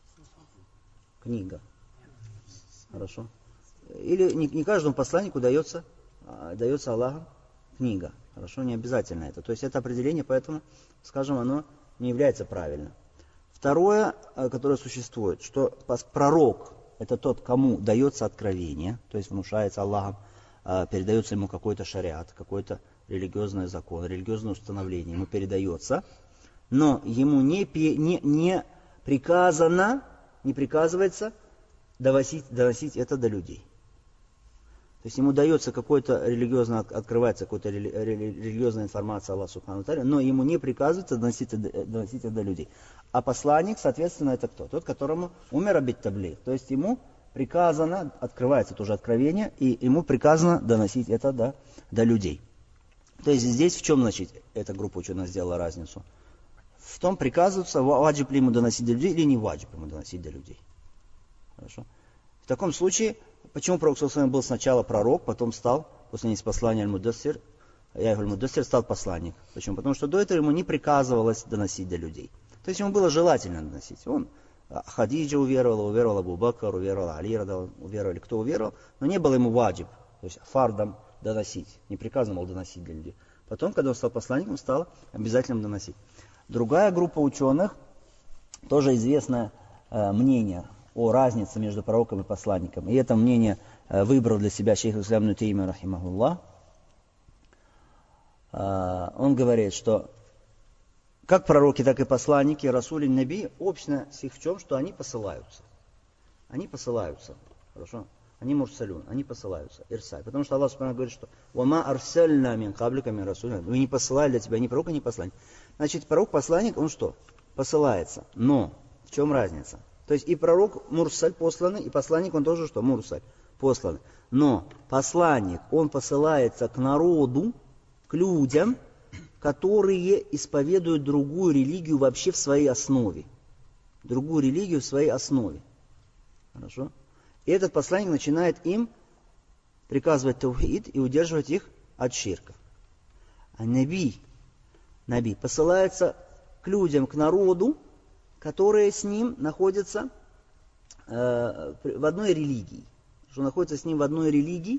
Speaker 1: Книга. Хорошо. Или не, не каждому посланнику дается, дается Аллахом книга. Хорошо, не обязательно это. То есть это определение, поэтому, скажем, оно не является правильным. Второе, которое существует, что пророк это тот, кому дается откровение, то есть внушается Аллахом, передается ему какой-то шариат, какой-то религиозный закон, религиозное установление, ему передается, но ему не, не, не приказано, не приказывается доносить, доносить это до людей. То есть ему дается какой-то религиозно, открывается какая-то религиозная информация Аллаха Субхану ва Тааля, но ему не приказывается доносить, доносить это до людей. А посланник, соответственно, это кто? Тот, которому умер бит таблигh. То есть ему приказано, открывается тоже откровение, и ему приказано доносить это до, до людей. То есть здесь в чем, значит, эта группа ученых сделала разницу? В том, приказывается, ваджиб ли ему доносить до людей, или не ваджиб ему доносить до людей. Хорошо? В таком случае, почему пророк саллаллаху алейхи ва саллям был сначала пророк, потом стал, после неспослания аль-Муддассир, аль-Муддассир стал посланник. Почему? Потому что до этого ему не приказывалось доносить до людей. То есть ему было желательно доносить. Он, Хадиджа уверовала, уверовал Абу Бакр, уверовал Али, уверовали, кто уверовал, но не было ему ваджиб, то есть фардом доносить. Не приказано было доносить для людей. Потом, когда он стал посланником, стало обязательным доносить. Другая группа ученых, тоже известное э, мнение о разнице между пророком и посланником. И это мнение э, выбрал для себя шейх ислам ибн Таймия рахимахуллах. он говорит, что как пророки, так и посланники, расули, наби, общность их в чем, что они посылаются. Они посылаются. Хорошо? Они мурсалюн, они посылаются. Ирсаль. Потому что Аллах Субхану говорит, что «Вама арсальна мин каблика мин расуля». Мы не посылали для тебя ни пророка, ни посланника. Значит, пророк-посланник, он что? Посылается. Но в чем разница? То есть и пророк мурсаль посланный, и посланник, он тоже что? Мурсаль посланный. Но посланник, он посылается к народу, к людям, которые исповедуют другую религию вообще в своей основе. Другую религию в своей основе. Хорошо? И этот посланник начинает им приказывать таухид и удерживать их от ширка. А наби, наби посылается к людям, к народу, которые с ним находятся э, в одной религии. Что находятся с ним в одной религии,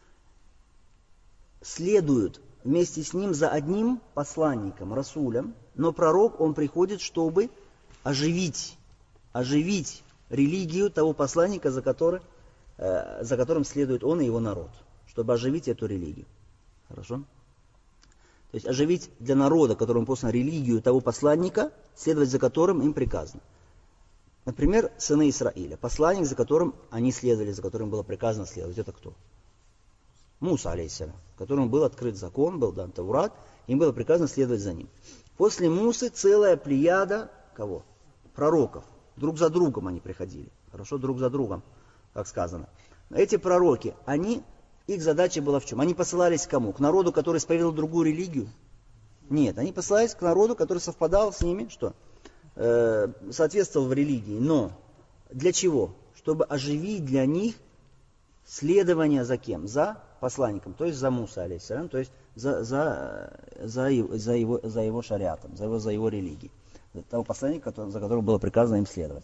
Speaker 1: следуют вместе с ним за одним посланником, расулем, но пророк, он приходит, чтобы оживить, оживить религию того посланника, за, который, э, за которым следует он и его народ, чтобы оживить эту религию. Хорошо? То есть оживить для народа, которому послан, религию того посланника, следовать за которым им приказано. Например, сыны Исраиля, посланник, за которым они следовали, за которым было приказано следовать, это кто? Муса, алейхиссалям, которому был открыт закон, был дан Таурат, им было приказано следовать за ним. После Мусы целая плеяда кого? Пророков. Друг за другом они приходили. Хорошо, друг за другом, как сказано. Эти пророки, они, их задача была в чем? Они посылались к кому? К народу, который исповедовал другую религию? Нет, они посылались к народу, который совпадал с ними, что? Э, соответствовал в религии. Но для чего? Чтобы оживить для них следование за кем? За посланником, то есть за Муса, алейхиссалям, то есть за, за, за, за, его, за его шариатом, за его, за его религией. Того посланника, за которым было приказано им следовать.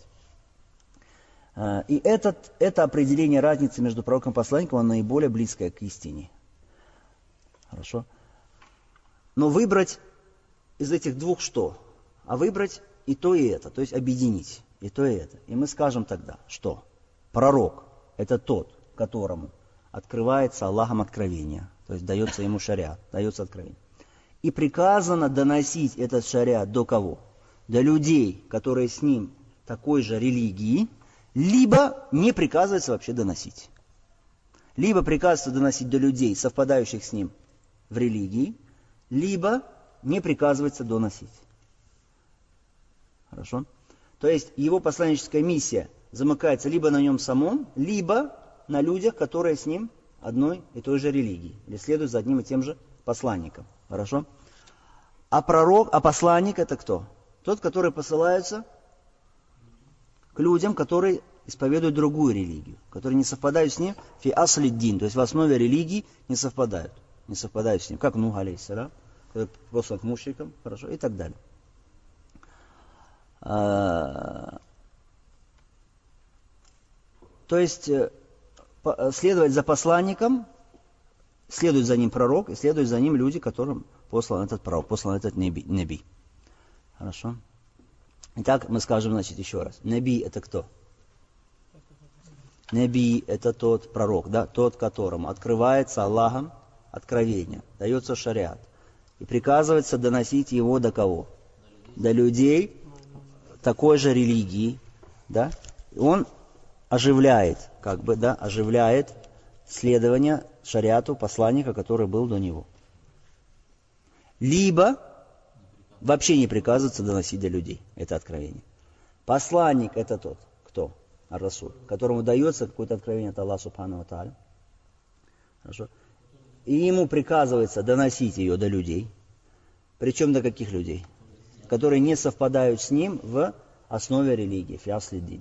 Speaker 1: И этот, это определение разницы между пророком и посланником, оно наиболее близкое к истине. Хорошо? Но выбрать из этих двух что? А выбрать и то, и это. То есть объединить и то, и это. И мы скажем тогда, что пророк – это тот, которому открывается Аллахом откровение. То есть дается ему шариат, дается откровение. И приказано доносить этот шариат до кого? До людей, которые с ним такой же религии, либо не приказывается вообще доносить. Либо приказывается доносить до людей, совпадающих с ним в религии, либо не приказывается доносить. Хорошо? То есть его посланническая миссия замыкается либо на нем самом, либо на людях, которые с ним одной и той же религии, или следуют за одним и тем же посланником. Хорошо? А пророк, а посланник это кто? Тот, который посылается к людям, которые исповедуют другую религию, которые не совпадают с ним фи асли дин, то есть в основе религии не совпадают, не совпадают с ним, как Нух алейхиссалям, который послан к мушрикам, хорошо, и так далее. А, то есть следовать за посланником, следует за ним пророк, и следует за ним люди, которым послан этот пророк, послан этот наби. Хорошо? Итак, мы скажем, значит, еще раз. Наби это кто? Наби это тот пророк, да, тот, которому открывается Аллахом откровение, дается шариат. И приказывается доносить его до кого? До людей такой же религии, да. И он оживляет, как бы, да, оживляет следование шариату посланника, который был до него. Либо вообще не приказывается доносить до людей это откровение. Посланник это тот, кто? Ар-Расуль, которому дается какое-то откровение от Аллаха Субхану ва Тааля. Хорошо? И ему приказывается доносить ее до людей. Причем до каких людей? Которые не совпадают с ним в основе религии. Фиаслиддин.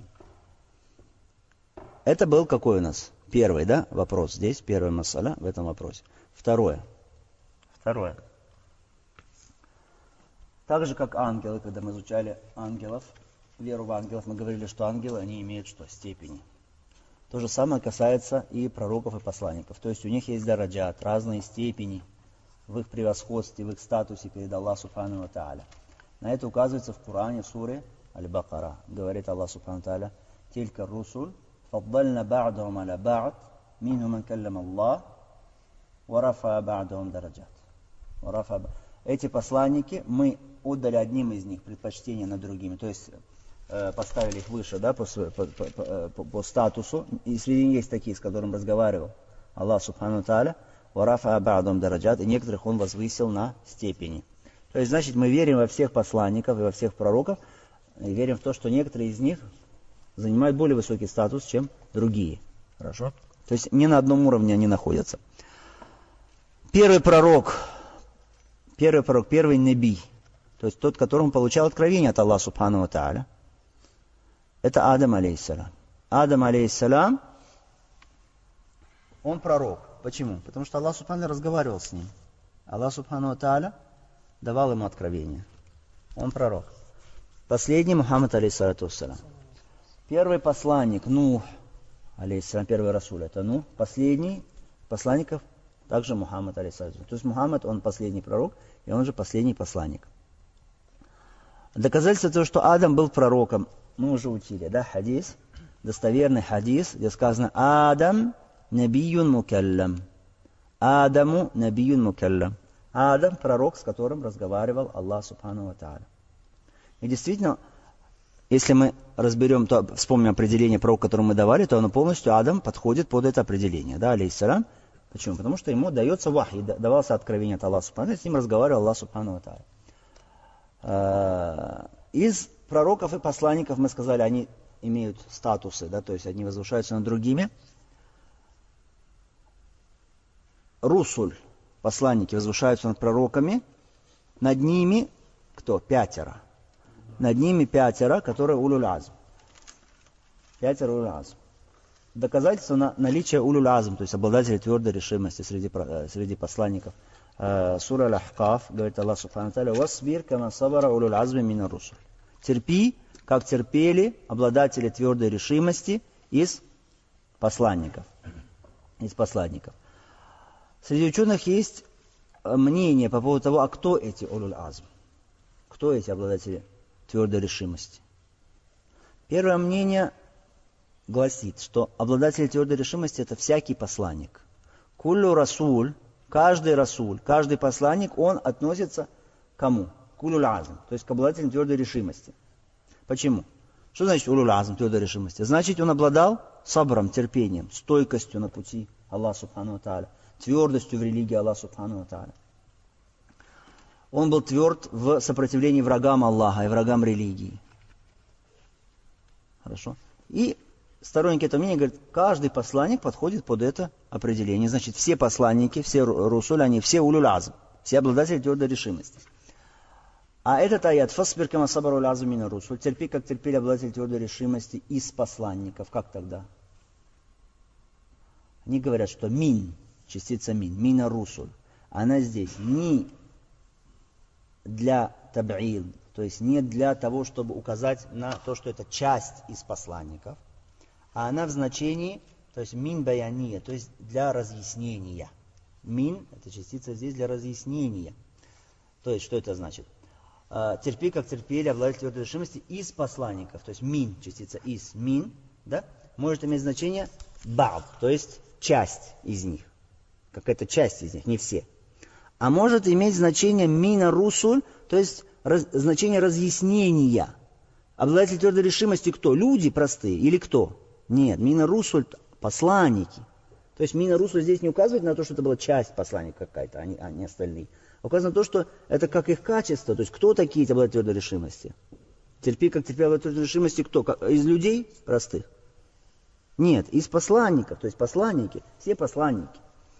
Speaker 1: Это был какой у нас? Первый, да, вопрос здесь, первая масаля в этом вопросе. Второе. Второе. Так же, как ангелы, когда мы изучали ангелов, веру в ангелов, мы говорили, что ангелы, они имеют что? Степени. То же самое касается и пророков, и посланников. То есть у них есть дараджат, разные степени в их превосходстве, в их статусе перед Аллахом Субхану ва Тааля. На это указывается в Коране, в суре Аль-Бакара. Говорит Аллах Субхану ва Тааля: «Тилька русуль, фаддальна ба'дахум аля ба'д, минхум ман каллама Аллах, ва рафа ба'дахум дараджат». Эти посланники, мы отдали одним из них предпочтение над другими, то есть э, поставили их выше, да, по, по, по, по, по статусу, и среди них есть такие, с которыми разговаривал Аллах Субхану Тааля, варафа абадум дараджат, и некоторых он возвысил на степени. То есть, значит, мы верим во всех посланников и во всех пророков, и верим в то, что некоторые из них занимают более высокий статус, чем другие. Хорошо? То есть не на одном уровне они находятся. Первый пророк, первый пророк, первый наби, то есть тот, которому получал откровение от Аллаха Субхану ва Тааля, это Адам алейхиссалям. Адам алейхиссалям, он пророк. Почему? Потому что Аллах Субхану разговаривал с ним. Аллах Субхану ва Тааля давал ему откровение. Он пророк. Последний Мухаммад алейхиссалату вассалям. Первый посланник, Нух алейхиссалям, первый расуль, это Нух. Последний посланников также Мухаммад алейхиссалату. То есть Мухаммад, он последний пророк, и он же последний посланник. Доказательство того, что Адам был пророком, мы уже учили, да, хадис, достоверный хадис, где сказано Адам набиюн мукаллам. Адаму набиюн мукаллам. Адам, пророк, с которым разговаривал Аллах Субхану ва Тааля. И действительно, если мы разберем, то вспомним определение пророка, которое мы давали, то оно полностью, Адам, подходит под это определение. Да, алейхиссалям. Почему? Потому что ему дается вахи, давался откровение от Аллаха Субхану, с ним разговаривал Аллах Субхану ва Тааля. Из пророков и посланников, мы сказали, они имеют статусы, да, то есть они возвышаются над другими. Русуль, посланники, возвышаются над пророками. Над ними кто? Пятеро. Над ними пятеро, которые улюль азм. Пятеро улюль азм. Доказательство на наличия улюль азм, то есть обладатели твердой решимости среди, среди посланников. Сура Аль-Ахкаф, говорит Аллах Субхану Тааля, «Васбир кама сабара улюль азми мина русуль». Терпи, как терпели обладатели твердой решимости из посланников. Из посланников. Среди ученых есть мнение по поводу того, а кто эти улюль азм? Кто эти обладатели твердой решимости? Первое мнение гласит, что обладатели твердой решимости это всякий посланник. Куллю расуль, каждый расуль, каждый посланник, он относится к кому? К улюль азм, то есть к обладателям твердой решимости. Почему? Что значит улюль азм, твердой решимости? Значит, он обладал сабром, терпением, стойкостью на пути Аллаха Субхану ва Тааля, твердостью в религии Аллаха Субхану ва Тааля. Он был тверд в сопротивлении врагам Аллаха и врагам религии. Хорошо? И сторонники этого мнения говорят, каждый посланник подходит под это определение. Значит, все посланники, все русуль, они все улюль азм, все обладатели твердой решимости. А этот аят, «Фасбир кама сабара улюль азм мина русуль», терпи, как терпели обладатели твердой решимости из посланников. Как тогда? Они говорят, что мин, частица мин, мина русуль, она здесь не для таб'ид, то есть не для того, чтобы указать на то, что это часть из посланников, а она в значении, то есть мин баяния, то есть для разъяснения. Мин, это частица здесь для разъяснения. То есть, что это значит? Терпи, как терпели обладатели твердой решимости из посланников. То есть мин, частица из, мин, да, может иметь значение ба'д, то есть часть из них. Какая-то часть из них, не все. А может иметь значение мина русуль, то есть раз, значение разъяснения. Обладатели твердой решимости кто? Люди простые или кто? Нет, мина русуль посланники. То есть мина русуль здесь не указывает на то, что это была часть посланника какая-то, а не, а не остальные. Указано на то, что это как их качество, то есть кто такие эти обладатели твердой решимости? Терпи, как терпи обладатели твердой решимости кто? Как, из людей простых? Нет, из посланников, то есть посланники, все посланники.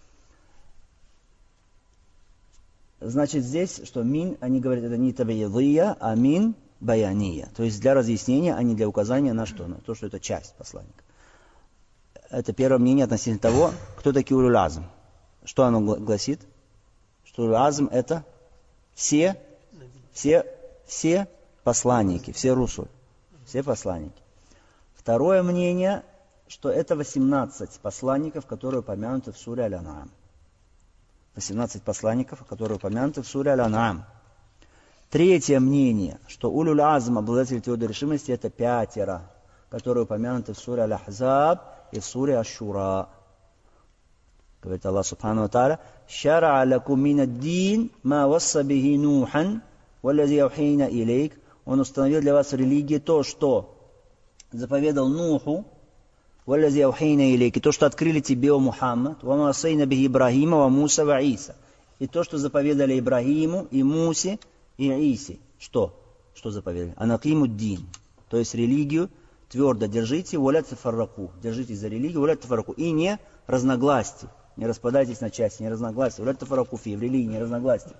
Speaker 1: Значит, здесь, что мин, они говорят, это не табиядия, а мин баяния. То есть для разъяснения, а не для указания на что? На то, что это часть посланника. Это первое мнение относительно того, кто такие улюль азм. Что оно гласит? Что улюль азм это все, все, все посланники, все русуль, все посланники. Второе мнение, что это восемнадцать посланников, которые упомянуты в суре Аль-Ан'ам. восемнадцать посланников, которые упомянуты в суре Аль-Ан'ам. Третье мнение, что улюль азм, обладатели твердой решимости, это пятеро, которые упомянуты в суре Аль-Ахзаб и в суре Аш-Шура. Говорит Аллах Субхану ва Тааля: «Шара'а лакум минад-дин ма васса бихи Нухан, валладзи аухейна илейк». Он установил для вас в религии то, что заповедал Нуху, валладзи аухейна илейк, и то, что открыли тебе, о Мухаммад, ва ма вассайна бихи Ибрахима, ва Муса, ва Иса. И то, что заповедали Ибрагиму, и Мусе, и Исе. Что? Что заповедали? Анакимуд-дин. То есть религию твердо держите, валя тафарраку. Держитесь за религию, валя тафарраку. И не разногласьте. Не распадайтесь на части, не разногласия. Валя тафарраку фи. В религии не разногласия.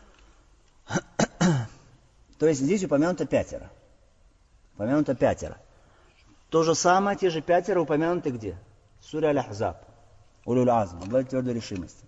Speaker 1: То есть здесь упомянуто пятеро. Упомянуто пятеро. То же самое, те же пятеро упомянуты где? Сура Аль-Ахзаб. Улюль Азм. Обладатель твердой решимости.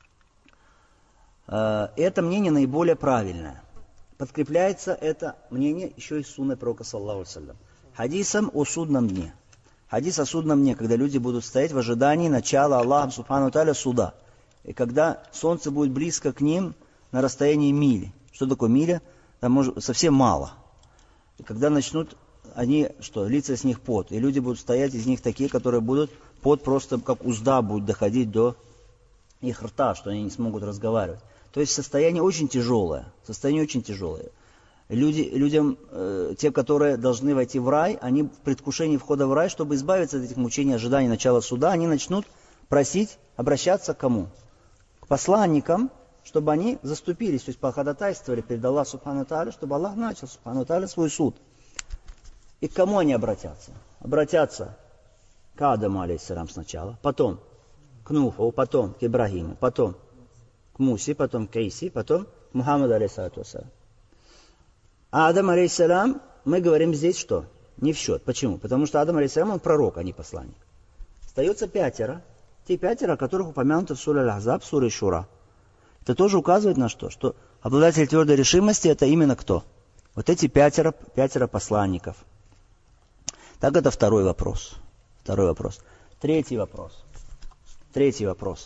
Speaker 1: Это мнение наиболее правильное. Подкрепляется это мнение еще и сунной пророка саллаллаху алейхи ва саллям. Хадисом о судном дне. Хадис о судном дне, когда люди будут стоять в ожидании начала Аллаха Субхану ва Тааля суда. И когда солнце будет близко к ним на расстоянии мили. Что такое миля? Там может, совсем мало. И когда начнут они, что, литься с них пот. И люди будут стоять из них такие, которые будут, пот просто как узда будет доходить до их рта, что они не смогут разговаривать. То есть состояние очень тяжелое. Состояние очень тяжелое. Люди, людям, э, те, которые должны войти в рай, они в предвкушении входа в рай, чтобы избавиться от этих мучений, ожидания начала суда, они начнут просить, обращаться к кому? К посланникам, чтобы они заступились, то есть походатайствовали перед Аллахом Субхану ва Тааля, чтобы Аллах начал Субхану ва Тааля свой суд. И к кому они обратятся? Обратятся к Адаму, алейхиссалям, сначала, потом к Нуху, потом к Ибрагиму, потом к Мусе, потом к Исе, потом к Мухаммаду, алейхиссалату вассалям. А Адам, алейхиссалям, мы говорим здесь что? Не в счет. Почему? Потому что Адам, алейхиссалям, он пророк, а не посланник. Остается пятеро. Те пятеро, о которых упомянуты в суре Аль-Ахзаб, в суре Шура. Это тоже указывает на что? Что обладатель твердой решимости это именно кто? Вот эти пятеро, пятеро посланников. Так это второй вопрос. Второй вопрос. Третий вопрос. Третий вопрос.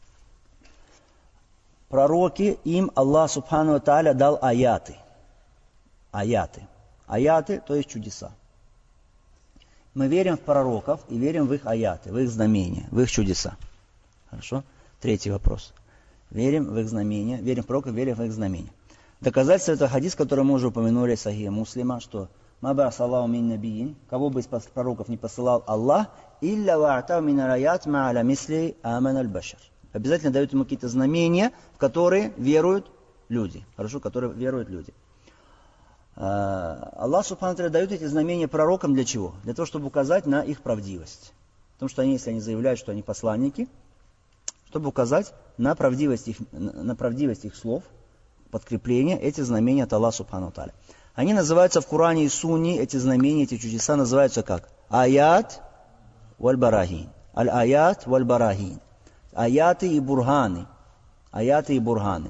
Speaker 1: Пророки, им Аллах Субхану ва Тааля дал аяты. Аяты. Аяты, то есть чудеса. Мы верим в пророков и верим в их аяты, в их знамения, в их чудеса. Хорошо? Третий вопрос. Верим в их знамения, верим в пророков, верим в их знамения. Доказательство это хадис, который мы уже упомянули, Сахих Муслима, что «Маба саллаху мин набиин», кого бы из пророков не посылал Аллах, «Илля ва'атау мин араят ма'аля мисли аман аль-башар». Обязательно дают ему какие-то знамения, в которые веруют люди. Хорошо, в которые веруют люди. Аллах Субхану ва Тааля дает эти знамения пророкам для чего? Для того, чтобы указать на их правдивость. Потому что они, если они заявляют, что они посланники, чтобы указать на правдивость их, на правдивость их слов, подкрепление, эти знамения от Аллаха Субхану ва Тааля. Они называются в Коране и Сунне, эти знамения, эти чудеса называются как? Аят валь-барахин. Аль-аят валь-барахин. Аяты и бурганы. Аяты и бурганы.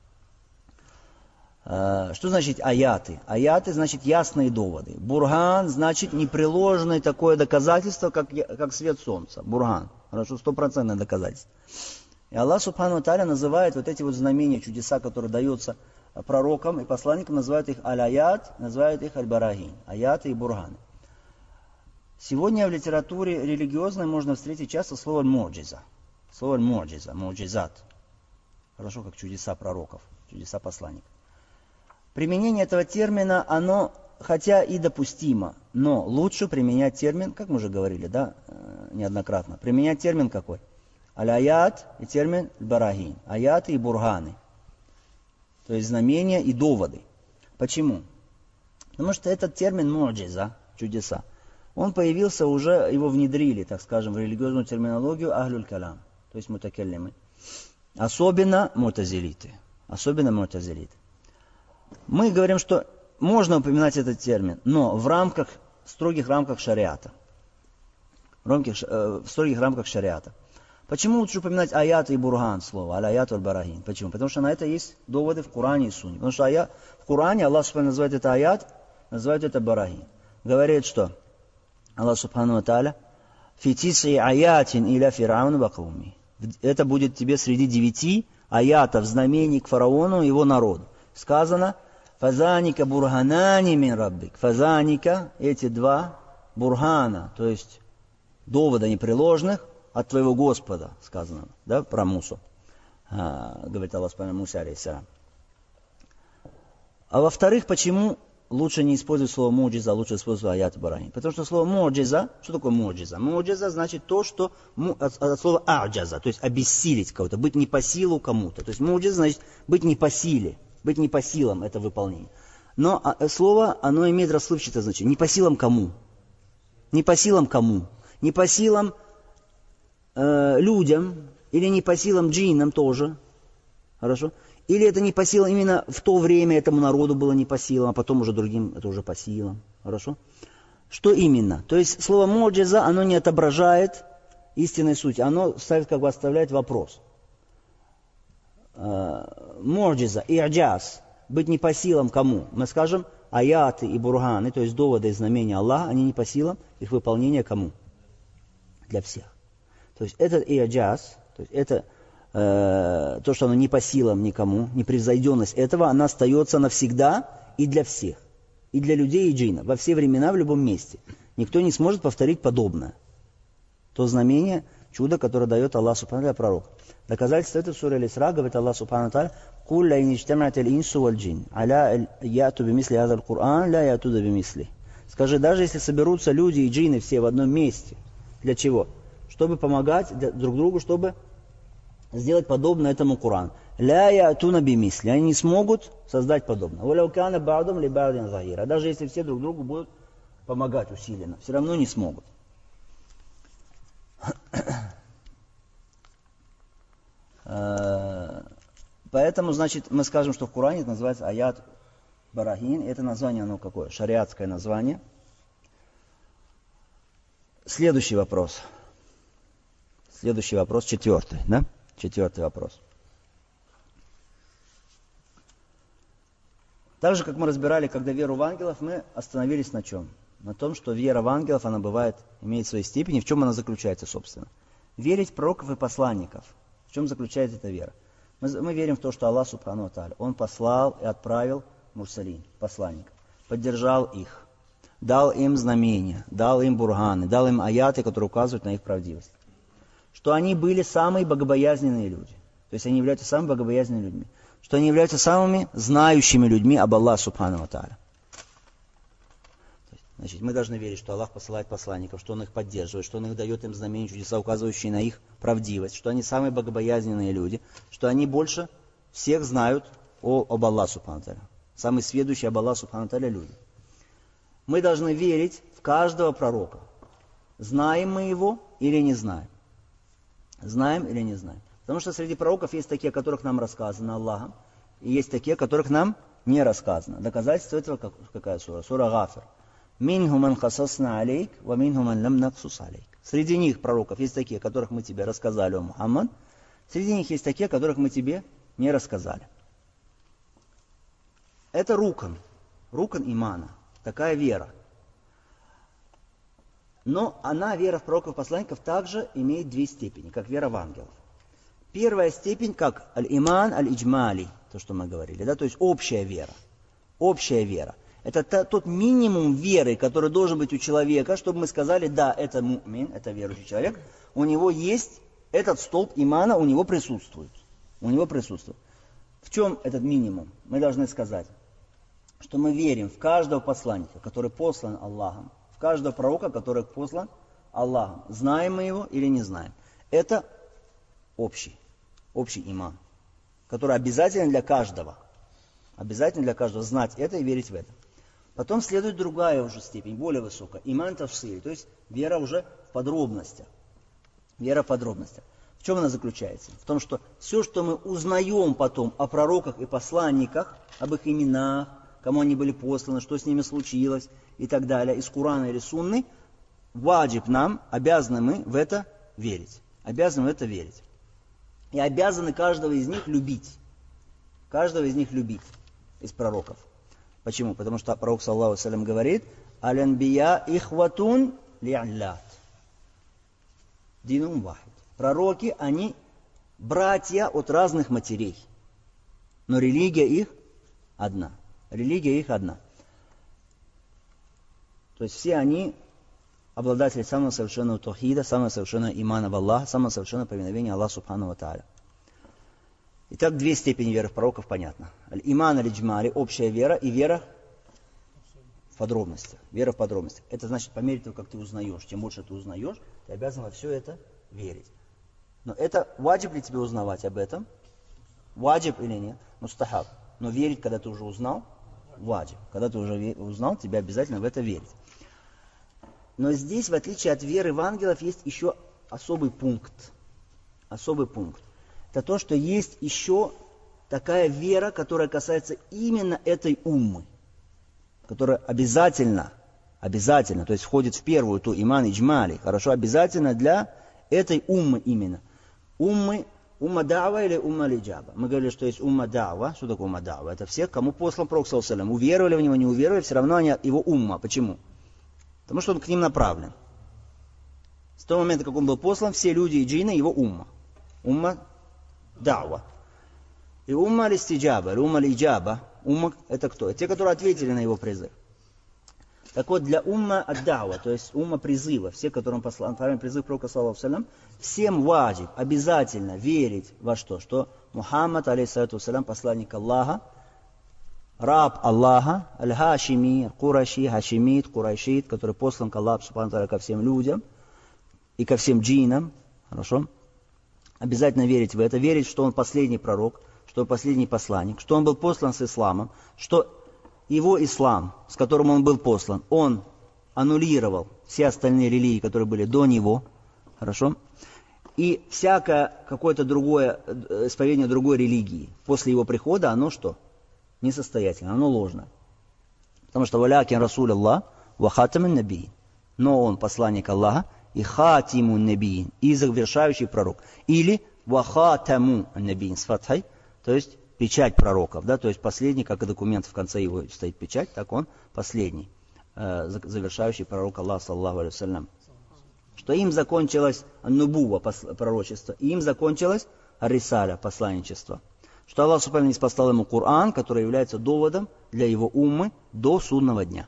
Speaker 1: Что значит аяты? Аяты значит ясные доводы. Бурган значит непреложное такое доказательство, как, как свет солнца. Бурган. Хорошо, стопроцентное доказательство. И Аллах Субхану ва Тааля называет вот эти вот знамения, чудеса, которые даются пророкам и посланникам, называют их аль-аят, называют их аль-барахин. Аяты и бурганы. Сегодня в литературе религиозной можно встретить часто слово «муджиза». Слово «муджиза», «муджизат». Хорошо, как чудеса пророков, чудеса посланников. Применение этого термина, оно, хотя и допустимо, но лучше применять термин, как мы уже говорили, да, неоднократно, применять термин какой? Аль-аят и термин барахин. Аяты и бурганы. То есть знамения и доводы. Почему? Потому что этот термин муджиза, чудеса, он появился уже, его внедрили, так скажем, в религиозную терминологию ахлюль калам, то есть мутакеллимы. Особенно мутазилиты. Особенно мутазилиты. Мы говорим, что можно упоминать этот термин, но в рамках, в строгих рамках шариата. В, рамках, э, в строгих рамках шариата. Почему лучше упоминать аят и бурган слово, аль-аят аль-барахин? Почему? Потому что на это есть доводы в Коране и Сунне. Потому что аят, в Коране Аллах Субхану называет это аят, называет это барахин. Говорит, что Аллах Субхану ва Тааля «Фитиси аятин иля фирауну бакауми». Это будет тебе среди девяти аятов, знамений к фараону и его народу. Сказано «Фазаника бурганани мин раббик». Фазаника, эти два бургана, то есть довода непреложных, от твоего Господа, сказано, да, про Мусу, а, говорит Аллах Субхану Мусе алейхиссалям. А во-вторых, почему лучше не использовать слово муджиза, а лучше использовать аят барахин? Потому что слово муджиза, что такое муджиза? Муджиза значит то, что от, от слова аджаза, то есть обессилить кого-то, быть не по силу кому-то. То есть муджиза значит быть не по силе, быть не по силам это выполнение. Но а, слово, оно имеет расплывчатое значение. Не по силам кому? Не по силам кому? Не по силам э, людям, или не по силам джиннам тоже. Хорошо? Или это не по силам, именно в то время этому народу было не по силам, а потом уже другим это уже по силам. Хорошо? Что именно? То есть слово муджиза, оно не отображает истинной сути. Оно ставит, как бы оставляет вопрос. Муджиза, и'джаз, быть не по силам кому? Мы скажем, аяты и бурганы, то есть доводы и знамения Аллаха, они не по силам, их выполнение кому? Для всех. То есть этот и'джаз, то есть это э, то, что оно не по силам никому, непревзойденность этого, она остается навсегда и для всех. И для людей, и джиннов. Во все времена, в любом месте. Никто не сможет повторить подобное. То знамение, чудо, которое дает Аллах Субхану ва тааля пророк. Доказательство это в суре Аль-Исра, говорит Аллах Субхану ва тааля: «Куль ла ин иджтама'ат аль-инсу валь-джин, аля яту бимисли хазал Кур'ан, ля ятуда бимисли». Скажи, даже если соберутся люди и джинны все в одном месте, для чего? Чтобы помогать друг другу, чтобы сделать подобное этому Корану. Ля ятуна бимисли. Они не смогут создать подобное. Валяу кана ба'дум ли ба'дин захира. Даже если все друг другу будут помогать усиленно, все равно не смогут. Поэтому, значит, мы скажем, что в Коране это называется аят барахин. Это название, оно какое? Шариатское название. Следующий вопрос. Следующий вопрос, четвертый, да? Четвертый вопрос. Так же, как мы разбирали, когда веру в ангелов, мы остановились на чем? На том, что вера в ангелов, она бывает, имеет свои степени. В чем она заключается, собственно? Верить в пророков и посланников. В чем заключается эта вера? Мы, мы верим в то, что Аллах Субхану ва тааля, Он послал и отправил мурсалин, посланников, поддержал их, дал им знамения, дал им бурганы, дал им аяты, которые указывают на их правдивость. Что они были самые богобоязненные люди. То есть они являются самыми богобоязненными людьми. Что они являются самыми знающими людьми об Аллахе Субхану ва тааля. Значит, мы должны верить, что Аллах посылает посланников, что Он их поддерживает, что Он их дает им знамения, чудеса, указывающие на их правдивость, что они самые богобоязненные люди, что они больше всех знают о, об Аллахе Субхану ва тааля. Самые сведущие об Аллахе Субхану ва тааля люди. Мы должны верить в каждого пророка. Знаем мы его или не знаем? Знаем или не знаем? Потому что среди пророков есть такие, о которых нам рассказано Аллахом, и есть такие, о которых нам не рассказано. Доказательство этого какая сура? Сура Гафир. «Минху ман хасасна алейк, ва минху ман лам наксус алейк». Среди них, пророков, есть такие, о которых мы тебе рассказали, о Мухаммад. Среди них есть такие, о которых мы тебе не рассказали. Это рукан. Рукан имана. Такая вера. Но она, вера в пророков и посланников, также имеет две степени, как вера в ангелов. Первая степень, как аль-иман аль-иджмали, то, что мы говорили, да, то есть общая вера. Общая вера. Это та, тот минимум веры, который должен быть у человека, чтобы мы сказали, да, это мумин, это верующий человек, у него есть этот столб имана, у него присутствует. У него присутствует. В чем этот минимум? Мы должны сказать, что мы верим в каждого посланника, который послан Аллахом, в каждого пророка, который послан Аллахом. Знаем мы его или не знаем. Это общий, общий иман, который обязателен для каждого. Обязательно для каждого знать это и верить в это. Потом следует другая уже степень, более высокая. Иман тавсиль, то есть вера уже в подробностях. Вера в подробностях. В чем она заключается? В том, что все, что мы узнаем потом о пророках и посланниках, об их именах, кому они были посланы, что с ними случилось и так далее, из Курана или Сунны, ваджиб нам, обязаны мы в это верить. Обязаны в это верить. И обязаны каждого из них любить. Каждого из них любить, из пророков. Почему? Потому что пророк, саллаллаху алейхи ва саллям, говорит: «Аль-анбия ихватун ли-аллят». Динум вахид. Пророки, они братья от разных матерей. Но религия их одна. Религия их одна. То есть все они обладатели самого совершенного таухида, самого совершенного имана в Аллаха, самого совершенного повиновения Аллаху Субхану ва Тааля. Итак, две степени веры в пророков понятно. Иман аль-иджмали, общая вера, и вера в подробностях. Вера в подробностях. Это значит, по мере того, как ты узнаешь, чем больше ты узнаешь, ты обязан во все это верить. Но это ваджиб ли тебе узнавать об этом? Ваджиб или нет? Мустахаб. Но верить, когда ты уже узнал, ваджиб. Когда ты уже узнал, тебе обязательно в это верить. Но здесь, в отличие от веры в ангелов, есть еще особый пункт. Особый пункт. Это то, что есть еще такая вера, которая касается именно этой уммы. Которая обязательно, обязательно, то есть входит в первую ту иман иджмали, хорошо, обязательно для этой уммы именно. Уммы, умма да'ва или умма лиджаба. Мы говорили, что есть умма да'ва. Что такое умма да'ва? Это все, кому послан пророк саллаллаху алейхи ва саллям. Уверовали в него, не уверовали, все равно они его умма. Почему? Потому что он к ним направлен. С того момента, как он был послан, все люди и джинны его умма. Умма да'ва. И умма листиджаба, или умма лиджаба. Умма это кто? Те, которые ответили на его призыв. Так вот, для умма ад-да'ва, то есть умма призыва, все, которым послан призыв пророка саллаллаху алейхи ва саллям, всем ваджиб, обязательно верить во что? Что Мухаммад, алейхиссалату вассалям, посланник Аллаха, раб Аллаха, аль-Хашими, Кураши, Хашимит, Курайшит, который послан к Аллаху субхану ва тааля ко всем людям и ко всем джиннам, хорошо? Обязательно верить в это, верить, что он последний пророк, что он последний посланник, что он был послан с исламом, что его ислам, с которым он был послан, он аннулировал все остальные религии, которые были до него, хорошо? И всякое какое-то другое исповедание другой религии после его прихода, оно что? Несостоятельно, оно ложно. Потому что валякин расуль Аллах ва хатамун набиин. Но он посланник Аллаха и хатимун набиин, и завершающий пророк. Или ва хатаму набиин с фатхой, то есть печать пророков, да, то есть последний, как и документ в конце его стоит печать, так он последний, э, завершающий пророк Аллаха саллаллаху алейхи ва саллям. Что им закончилось нубува, пророчество, и им закончилось рисаля, посланничество. Что Аллах субхану ниспослал ему Коран, который является доводом для его уммы до судного дня.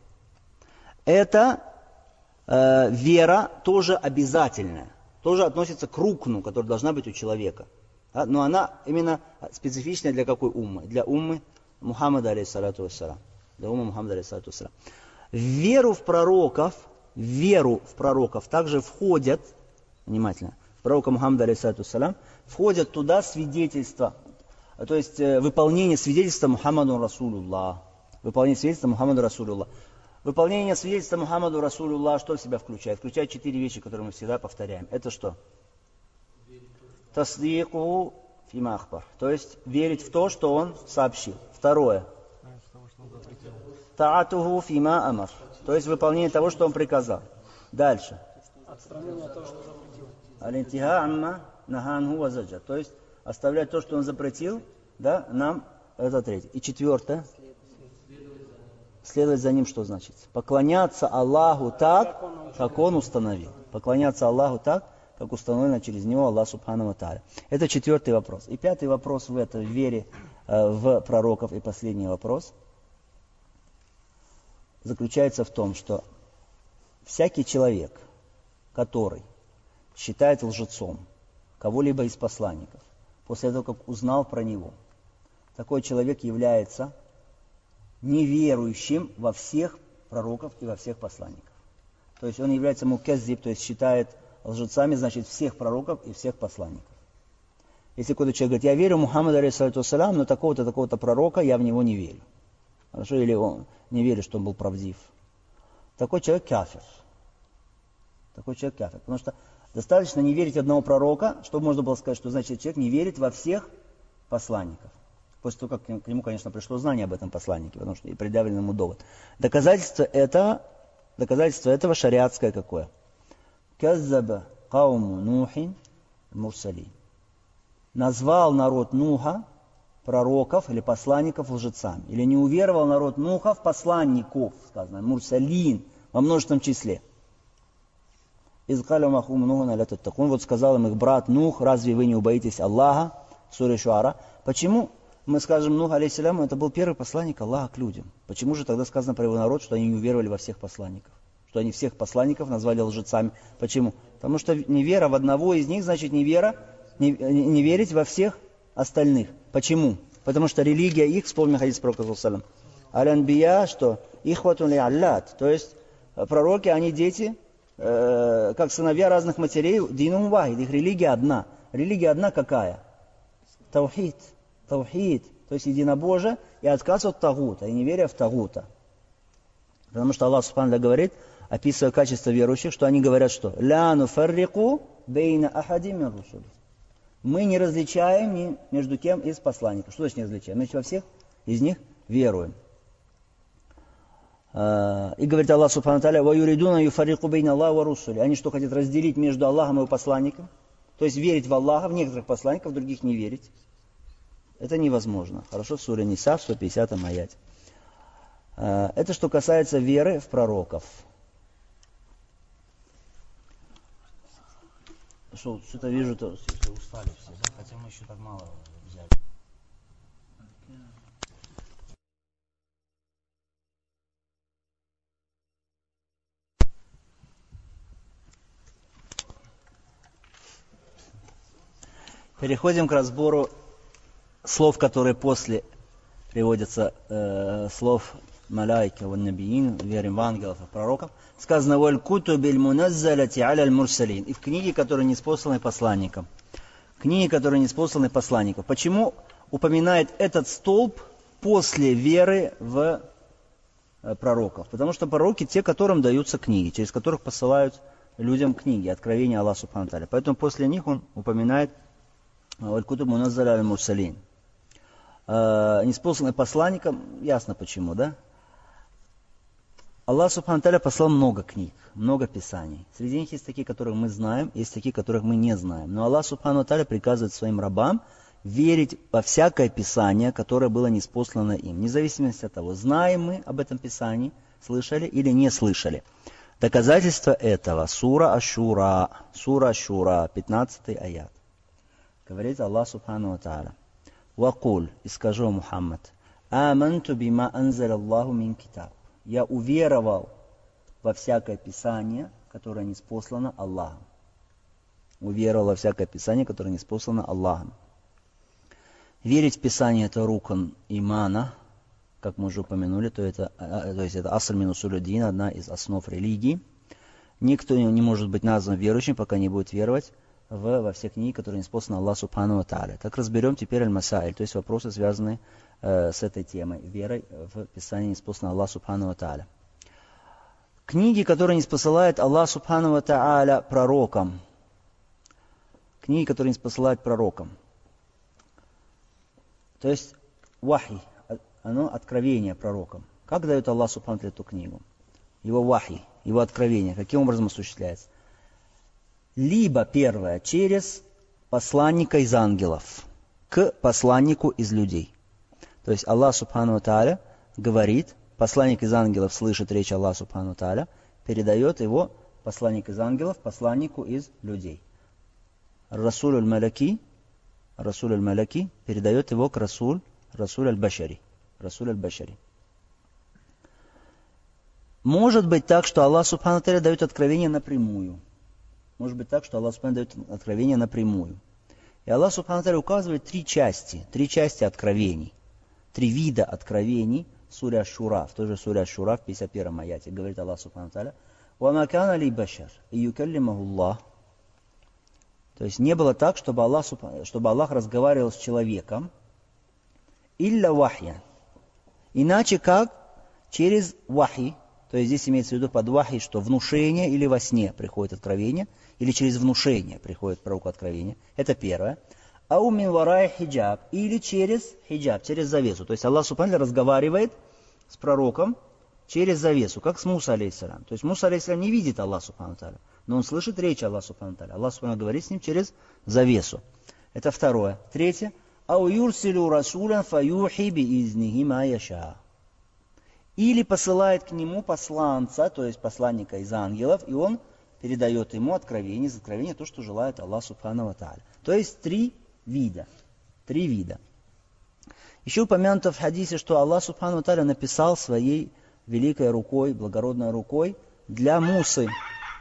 Speaker 1: Это э, вера тоже обязательная, тоже относится к рукну, которая должна быть у человека. Да? Но она именно специфичная для какой уммы? Для уммы Мухаммада, алейхиссалату вассалям. Для уммы Мухаммада, алейхиссалату вассалям. В веру в пророков, в веру в пророков также входят, внимательно, в пророка Мухаммада, алейхиссалату вассалям, входят туда свидетельства, то есть э, выполнение свидетельства Мухаммаду Расулуллах. Выполнение свидетельства Мухаммаду Расулуллах. Выполнение свидетельства Мухаммаду Расулуллах что в себя включает? Включает четыре вещи, которые мы всегда повторяем. Это что? Таслику фима ахбар. То есть верить в то, что он сообщил. Второе. Таатуху фима амар. То есть выполнение того, что он приказал. Дальше.
Speaker 2: Отстранение от того, что запретил.
Speaker 1: Алинтиха амма наханху вазаджа. То есть оставлять то, что он запретил, да, нам, это третье. И четвертое. Следовать за ним, что значит? Поклоняться Аллаху так, как он установил. Поклоняться Аллаху так, как установлено через него Аллах субхану ва тааля. Это четвертый вопрос. И пятый вопрос в этой вере э, в пророков, и последний вопрос, заключается в том, что всякий человек, который считает лжецом кого-либо из посланников, после того, как узнал про него, такой человек является неверующим во всех пророков и во всех посланников. То есть он является муказзиб, то есть считает лжецами, значит, всех пророков и всех посланников. Если какой-то человек говорит, я верю в Мухаммада, алейхиссалату вассалям, но такого-то, такого-то пророка я в него не верю. Хорошо, или он не верит, что он был правдив. Такой человек кафир. Такой человек кафир. Потому что достаточно не верить одного пророка, чтобы можно было сказать, что значит человек не верит во всех посланников. После того, как к нему, конечно, пришло знание об этом посланнике, потому что и предъявлен ему довод. Доказательство этого, доказательство этого шариатское какое? Каззаба кауму Нухин мурсалин. Назвал народ Нуха пророков или посланников лжецами. Или не уверовал народ Нуха в посланников, сказано, мурсалин, во множественном числе. Изкаля махум Нухана ля таттакун. Вот сказал им их брат Нух, разве вы не убоитесь Аллаха? Сура Шуара. Почему мы скажем, Нух, алейхиссалям, это был первый посланник Аллаха к людям? Почему же тогда сказано про его народ, что они не уверовали во всех посланников? что они всех посланников назвали лжецами. Почему? Потому что невера в одного из них, значит невера, не, не верить во всех остальных. Почему? Потому что религия их, вспомни хадис пророка саллаллаху аль-анбия, что ихватун ли аллат, то есть пророки, они дети, э, как сыновья разных матерей, динум вахид, их религия одна. Религия одна какая? Таухид. Таухид, то есть единобожие и отказ от тагута, и неверие в тагута. Потому что Аллах Субхану говорит, описывая качество верующих, что они говорят, что «Ля нуфаррику бейна ахади мин русули». Мы не различаем ни между кем из посланников. Что значит не различаем? Значит, во всех из них веруем. И говорит Аллах Субхану Тааля, «Ва юридуна юфаррику бейна Аллаху ва русули». Они что, хотят разделить между Аллахом и его посланником? То есть верить в Аллаха, в некоторых посланников, в других не верить. Это невозможно. Хорошо, в суре Ниса, в сто пятидесятом аяте. Это что касается веры в пророков. Что, что-то вижу, то устали все, да? Хотя мы еще так мало взяли. Переходим к разбору слов, которые после приводятся, э, слов маляйки, ван-набиин, верим в ангелов и пророков. Сказано «Валь кутубиль муназзалати аляль мурсалин». И в книге, которые неспосланы посланникам. Книги, которые неспосланы посланникам. Почему упоминает этот столб после веры в э, пророков? Потому что пророки те, которым даются книги, через которых посылают людям книги, откровения Аллаха Субхану Тааля. Поэтому после них он упоминает «Валь кутуб муназзаля аляль мурсалин». Неспосланный посланникам, ясно почему, да? Аллах Субхану Тааля послал много книг, много писаний. Среди них есть такие, которых мы знаем, есть такие, которых мы не знаем. Но Аллах Субхану Тааля приказывает своим рабам верить во всякое писание, которое было ниспослано им, вне зависимости от того, знаем мы об этом писании, слышали или не слышали. Доказательство этого сура Аш-Шура, сура Аш-Шура, пятнадцатый аят. Говорит Аллах Субхану Тааля. Вакуль, и скажу, Мухаммад, аманту бима анзал Аллаху мин китаб. Я уверовал во всякое писание, которое ниспослано Аллахом. Уверовал во всякое писание, которое ниспослано Аллахом. Верить в писание это рукан имана, как мы уже упомянули, то, это, то есть это аср мин усуль ад-дин, одна из основ религии. Никто не может быть назван верующим, пока не будет веровать В, во все книги, которые ниспосланы Аллаху Субхану ва Тааля. Так разберем теперь аль-масаиль, то есть вопросы, связанные э, с этой темой, верой в Писание ниспослано Аллаху Субхану ва Тааля. Книги, которые ниспосылает Аллах Субхану ва Тааля пророкам. Книги, которые ниспосылает пророкам. То есть вахи, оно откровение пророкам. Как дает Аллах Субхану ва Тааля эту книгу? Его вахи, его откровение, каким образом осуществляется? Либо первое, через посланника из ангелов к посланнику из людей. То есть Аллах Субхану ва Тааля говорит, посланник из ангелов слышит речь Аллаха Субхану ва Тааля, передает его посланник из ангелов посланнику из людей. Расуль аль-Маляки, Расуль аль-Маляки передает его к Расуль, Расуль аль-Башари. Расуль аль-Башари. Может быть так, что Аллах Субхану ва Тааля дает откровение напрямую. Может быть так, что Аллах Субхану дает откровение напрямую. И Аллах Субхану Тааля указывает три части, три части откровений, три вида откровений в суре Аш-Шура, в той же суре Аш-Шура, в пятьдесят первом аяте, говорит Аллах Субхану Тааля, «Ва кана ли башар, и юкаллимаху Аллах». То есть не было так, чтобы Аллах, чтобы Аллах разговаривал с человеком, илля вахья, иначе как через вахи. То есть здесь имеется в виду под вахи, что внушение или во сне приходит откровение, или через внушение приходит пророку откровение. Это первое. Ау мин варай хиджаб, или через хиджаб, через завесу. То есть Аллах Субхану разговаривает с пророком через завесу, как с Муса алейхиссалям. То есть Муса алейхиссалям не видит Аллах Субхану Тааля, но он слышит речь Аллаха Субхану Тааля. Аллах Субхану говорит с ним через завесу. Это второе. Третье. Ау юрсилю расулян фаюхи би изнихи ма яша. Или посылает к нему посланца, то есть посланника из ангелов, и он передает ему откровение, из откровения то, что желает Аллах Субхану ва Тааля. То есть три вида. Три вида. Еще упомянуто в хадисе, что Аллах Субхану ва Тааля написал своей великой рукой, благородной рукой, для Мусы.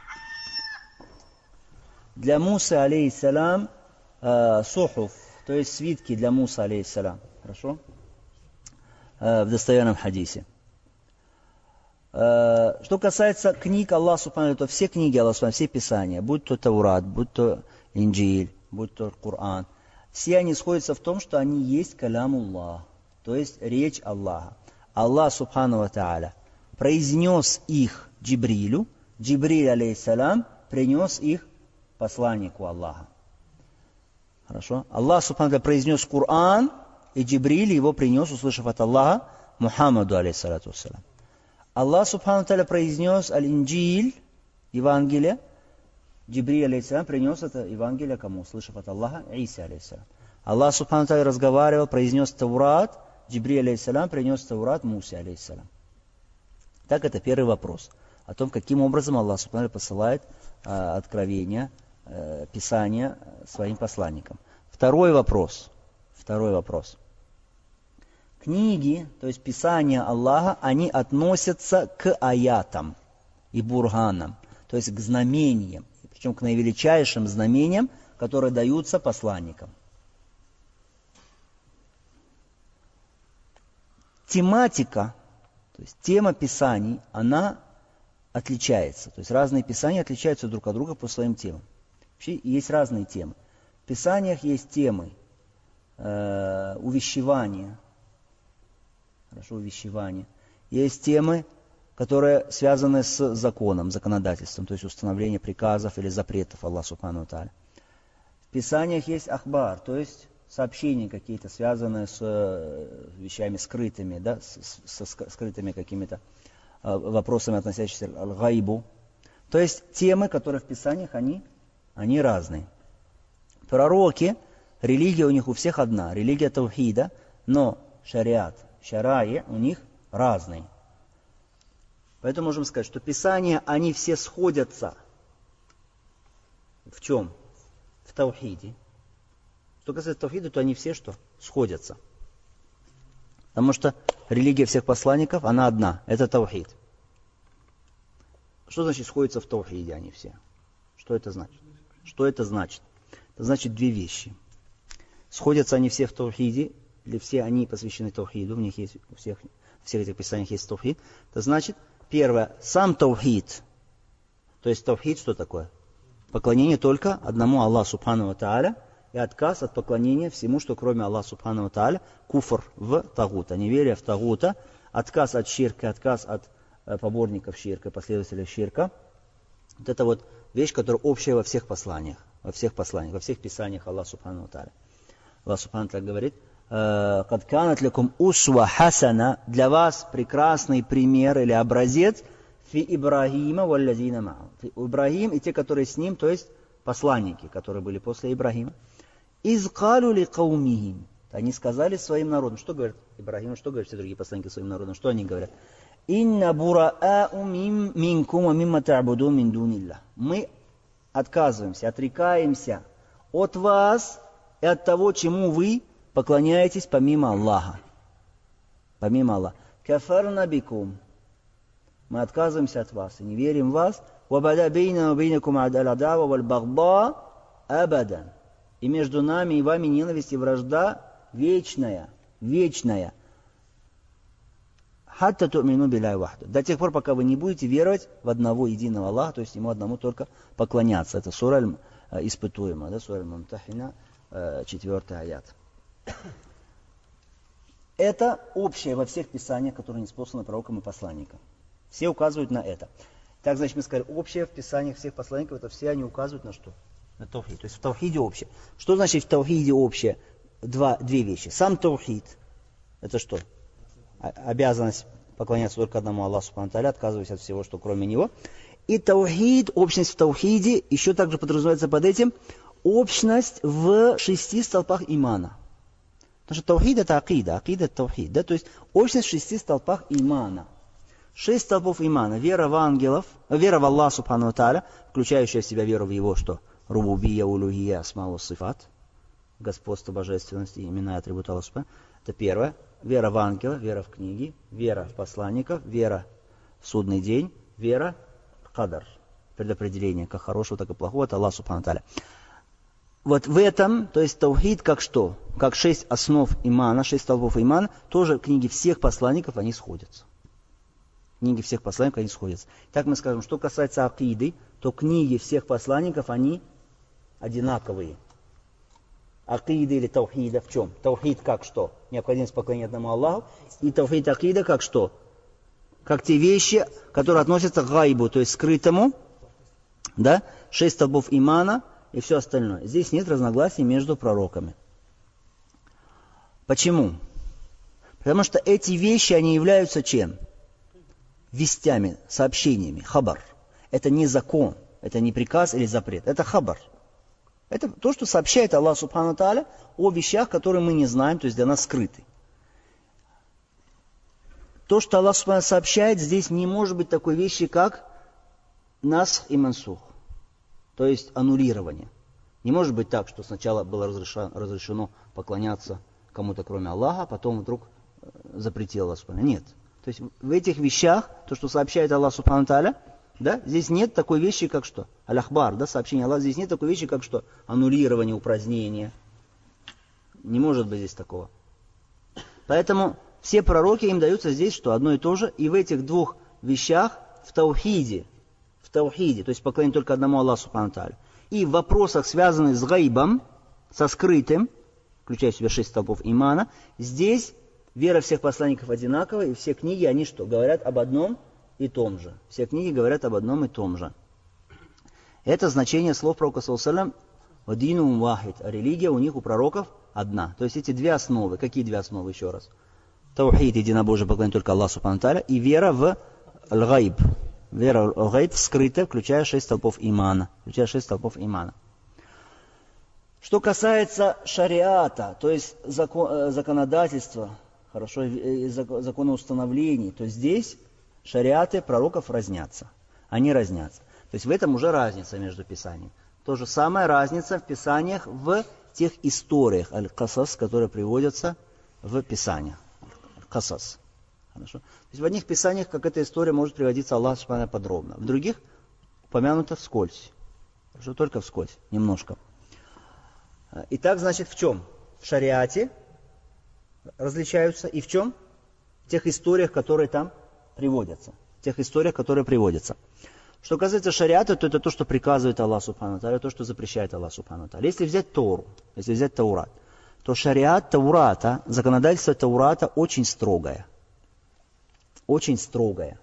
Speaker 1: Для Мусы, алейхиссалям, э, сухуф, то есть свитки для Мусы, алейхиссалям. Хорошо? Э, в достоверном хадисе. Э, что касается книг Аллаха Субхану, то все книги Аллаха Субхану, все писания, будь то Таурат, будь то Инджиль, будь то Коран, все они сходятся в том, что они есть калямуллах, то есть речь Аллаха. Аллах Субхану ва Тааля произнес их Джибрилю, Джибриль, алейхиссалям, принес их посланнику Аллаха. Хорошо? Аллах Субхану ва Тааля произнес Коран, и Джибриль его принес, услышав от Аллаха, Мухаммаду, алейхиссалату вассалям. Аллах Субхану ва Тааля произнес Аль-Инджиль, Евангелие, Джибриль, алейхиссалям, принес это Евангелие кому? Услышав от Аллаха, Иса, алейхиссалям. Аллах Субхану ва Тааля разговаривал, произнес Таурат, Джибриль, алейхиссалям, принес Таурат Мусе, алейхиссалям. Так, это первый вопрос. О том, каким образом Аллах Субхану ва Тааля посылает э, откровения, э, писания своим посланникам. Второй вопрос. Второй вопрос. Книги, то есть писания Аллаха, они относятся к аятам и бурганам, то есть к знамениям, причем к наивеличайшим знамениям, которые даются посланникам. Тематика, то есть тема писаний, она отличается. То есть разные писания отличаются друг от друга по своим темам. Вообще есть разные темы. В писаниях есть темы э, увещевания, хорошо, увещевания. Есть темы, которые связаны с законом, законодательством, то есть установление приказов или запретов Аллаха Субхану ва Тааля. В писаниях есть ахбар, то есть сообщения какие-то, связанные с вещами скрытыми, да, с, с, с скрытыми какими-то э, вопросами, относящимися к аль-гайбу. То есть темы, которые в писаниях, они, они разные. Пророки, религия у них у всех одна, религия таухида, но шариат, шараи у них разные. Поэтому можем сказать, что писания, они все сходятся. В чем? В таухиде. Что касается таухида, то они все что? Сходятся. Потому что религия всех посланников, она одна. Это таухид. Что значит сходятся в таухиде они все? Что это значит? Что это значит? Это значит две вещи. Сходятся они все в таухиде, или все они посвящены таухиду, в них есть, у всех, в всех этих писаниях есть таухид. Это значит, первое, сам таухид. То есть таухид что такое? Поклонение только одному Аллаху Субхану ва Тааля, и отказ от поклонения всему, что кроме Аллаха Субхану ва Тааля, куфр в тагута, неверие в тагута, отказ от ширка, отказ от э, поборников ширка, последователей ширка. Вот это вот вещь, которая общая во всех посланиях, во всех посланиях, во всех писаниях Аллаха Субхану ва Тааля. Аллах Субхану ва Тааля говорит: «Кад канат лякум усва хасана», для вас прекрасный пример или образец фи Ибрахима валлазина ма'у. Ибрахим и те, которые с ним, то есть посланники, которые были после Ибрахима. Из калу ли каумихим. Они сказали своим народам. Что говорят Ибрахим, что говорят все другие посланники своим народам? Что они говорят? Инна бураау минкум ва мимма та'буду мин дунилля. Мы отказываемся, отрекаемся от вас и от того, чему вы поклоняетесь помимо Аллаха. Помимо Аллаха. Кафарна бикум. Мы отказываемся от вас и не верим в вас. Вабада бейна ва бейнакум ад'ал-адава валь-багда абадан. И между нами и вами ненависть и вражда вечная, вечная. Хатта ту'мину билляхи вахда. До тех пор, пока вы не будете веровать в одного единого Аллаха, то есть ему одному только поклоняться. Это сура испытуемая, да, сура Мумтахина, четвертый аят. Это общее во всех писаниях, которые ниспосланы пророкам и посланникам. Все указывают на это. Так, значит, мы сказали, общее в писаниях всех посланников, это все они указывают на что? На таухид. То есть в таухиде общее. Что значит в таухиде общее? Два, две вещи. Сам таухид, это что? Обязанность поклоняться только одному Аллаху Субхану ва Тааля, отказываясь от всего, что кроме него. И таухид, общность в таухиде, еще также подразумевается под этим общность в шести столпах имана. Потому что таухид это акида, акида это таухид. Да? То есть общность в шести столпах имана. Шесть столпов имана. Вера в ангелов, вера в Аллаха Субхану ва Тааля, включающая в себя веру в его что? Рубубия, улухия, асма ва сифат. Господство, божественность, имена и атрибуты Аллаха Субхану. Это первое. Вера в ангела, вера в книги, вера в посланников, вера в судный день, вера кадар, предопределение, как хорошего, так и плохого, это Аллах Субхану Тааля. Вот в этом, то есть таухид как что? Как шесть основ имана, шесть столбов имана, тоже книги всех посланников, они сходятся. Книги всех посланников, они сходятся. Так мы скажем, что касается акиды, то книги всех посланников, они одинаковые. Акида или таухида в чем? Таухид как что? Необходимость поклонения одному Аллаху. И таухид акида как что? Как те вещи, которые относятся к гайбу, то есть скрытому, да? Шесть столбов имана и все остальное. Здесь нет разногласий между пророками. Почему? Потому что эти вещи, они являются чем? Вестями, сообщениями, хабар. Это не закон, это не приказ или запрет, это хабар. Это то, что сообщает Аллах Субхану Тааля о вещах, которые мы не знаем, то есть для нас скрыты. То, что Аллах Субхану сообщает, здесь не может быть такой вещи, как насх и мансух, то есть аннулирование. Не может быть так, что сначала было разрешено, разрешено поклоняться кому-то кроме Аллаха, а потом вдруг запретил Аллах Субхану. Нет. То есть в этих вещах, то, что сообщает Аллах Субхану Тааля, да, здесь нет такой вещи, как что? Аль-Ахбар, да, сообщение Аллаха, здесь нет такой вещи, как что? Аннулирование, упразднение. Не может быть здесь такого. Поэтому все пророки, им даются здесь что? Одно и то же. И в этих двух вещах, в таухиде, в таухиде, то есть поклонение только одному Аллаху Субхану Тааля, и в вопросах, связанных с гайбом, со скрытым, включая в себя шесть столпов имана, здесь вера всех посланников одинакова, и все книги, они что? Говорят об одном и том же. Все книги говорят об одном и том же. Это значение слов пророка саллаллаху алейхи ва саллям «Вадину вахид», а религия у них, у пророков, одна. То есть эти две основы. Какие две основы, еще раз? Таухид, единобожие, поклонение только Аллаху Субхану Тааля, и вера в аль-гайб. Вера в аль-гайб скрытая, включая шесть столпов имана. Включая шесть столпов имана. Что касается шариата, то есть закон, законодательства, хорошо, законоустановлений, то здесь шариаты пророков разнятся. Они разнятся. То есть в этом уже разница между писаниями. То же самое разница в писаниях в тех историях, аль-касас, которые приводятся в писаниях. Аль-касас. Хорошо. То есть в одних писаниях, как эта история, может приводиться Аллах Субхану подробно. В других упомянуто вскользь. Хорошо, только вскользь, немножко. Итак, значит, в чем? В шариате различаются. И в чем? В тех историях, которые там приводятся. В тех историях, которые приводятся. Что касается шариата, то это то, что приказывает Аллах Субхану Тааля, то, что запрещает Аллах Субхану Тааля. Если взять Тору, если взять Таурат, то шариат Таурата, законодательство Таурата очень строгое. Очень строгое.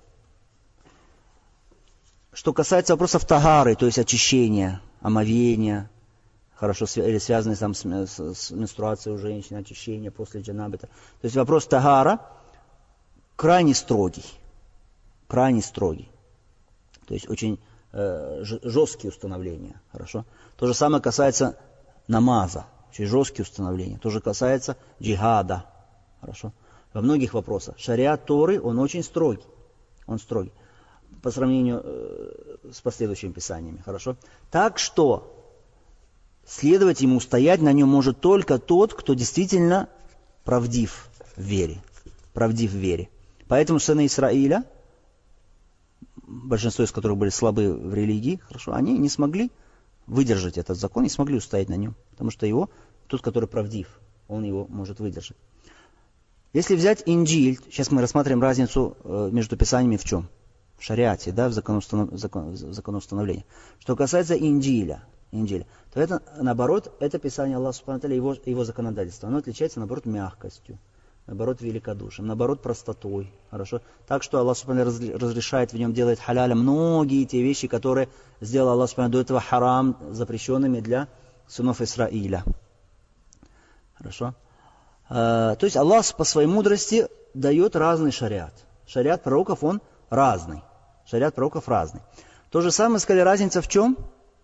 Speaker 1: Что касается вопросов тагары, то есть очищения, омовения, хорошо, или связанные там с, с, с менструацией у женщин, очищения после джанабита. То есть вопрос тагара крайне строгий. Крайне строгий. То есть очень э, жесткие установления. Хорошо. То же самое касается намаза. Очень жесткие установления. То же касается джихада. Хорошо. Во многих вопросах. Шариат Торы, он очень строгий. Он строгий. По сравнению э, с последующими писаниями. Хорошо. Так что следовать ему, стоять на нем может только тот, кто действительно правдив в вере. Правдив в вере. Поэтому сыны Исраиля, большинство из которых были слабы в религии, хорошо, они не смогли выдержать этот закон, не смогли устоять на нем. Потому что его, тот, который правдив, он его может выдержать. Если взять Инджиль, сейчас мы рассмотрим разницу между писаниями в чем? В шариате, да, в законоустанов... закон... законоустановлении. Что касается Инджиля, Инджиля, то это, наоборот, это писание Аллаха Субхану Тааля, его, его законодательство. Оно отличается, наоборот, мягкостью, наоборот, великодушием, наоборот, простотой. Хорошо? Так что Аллах Субхану Тааля разрешает в нем делать халяля многие те вещи, которые сделал Аллах Субхану Тааля до этого харам, запрещенными для сынов Исраиля. Хорошо? А, то есть Аллах по своей мудрости дает разный шариат. Шариат пророков, он разный. Шариат пророков разный. То же самое, сказали, разница в чем?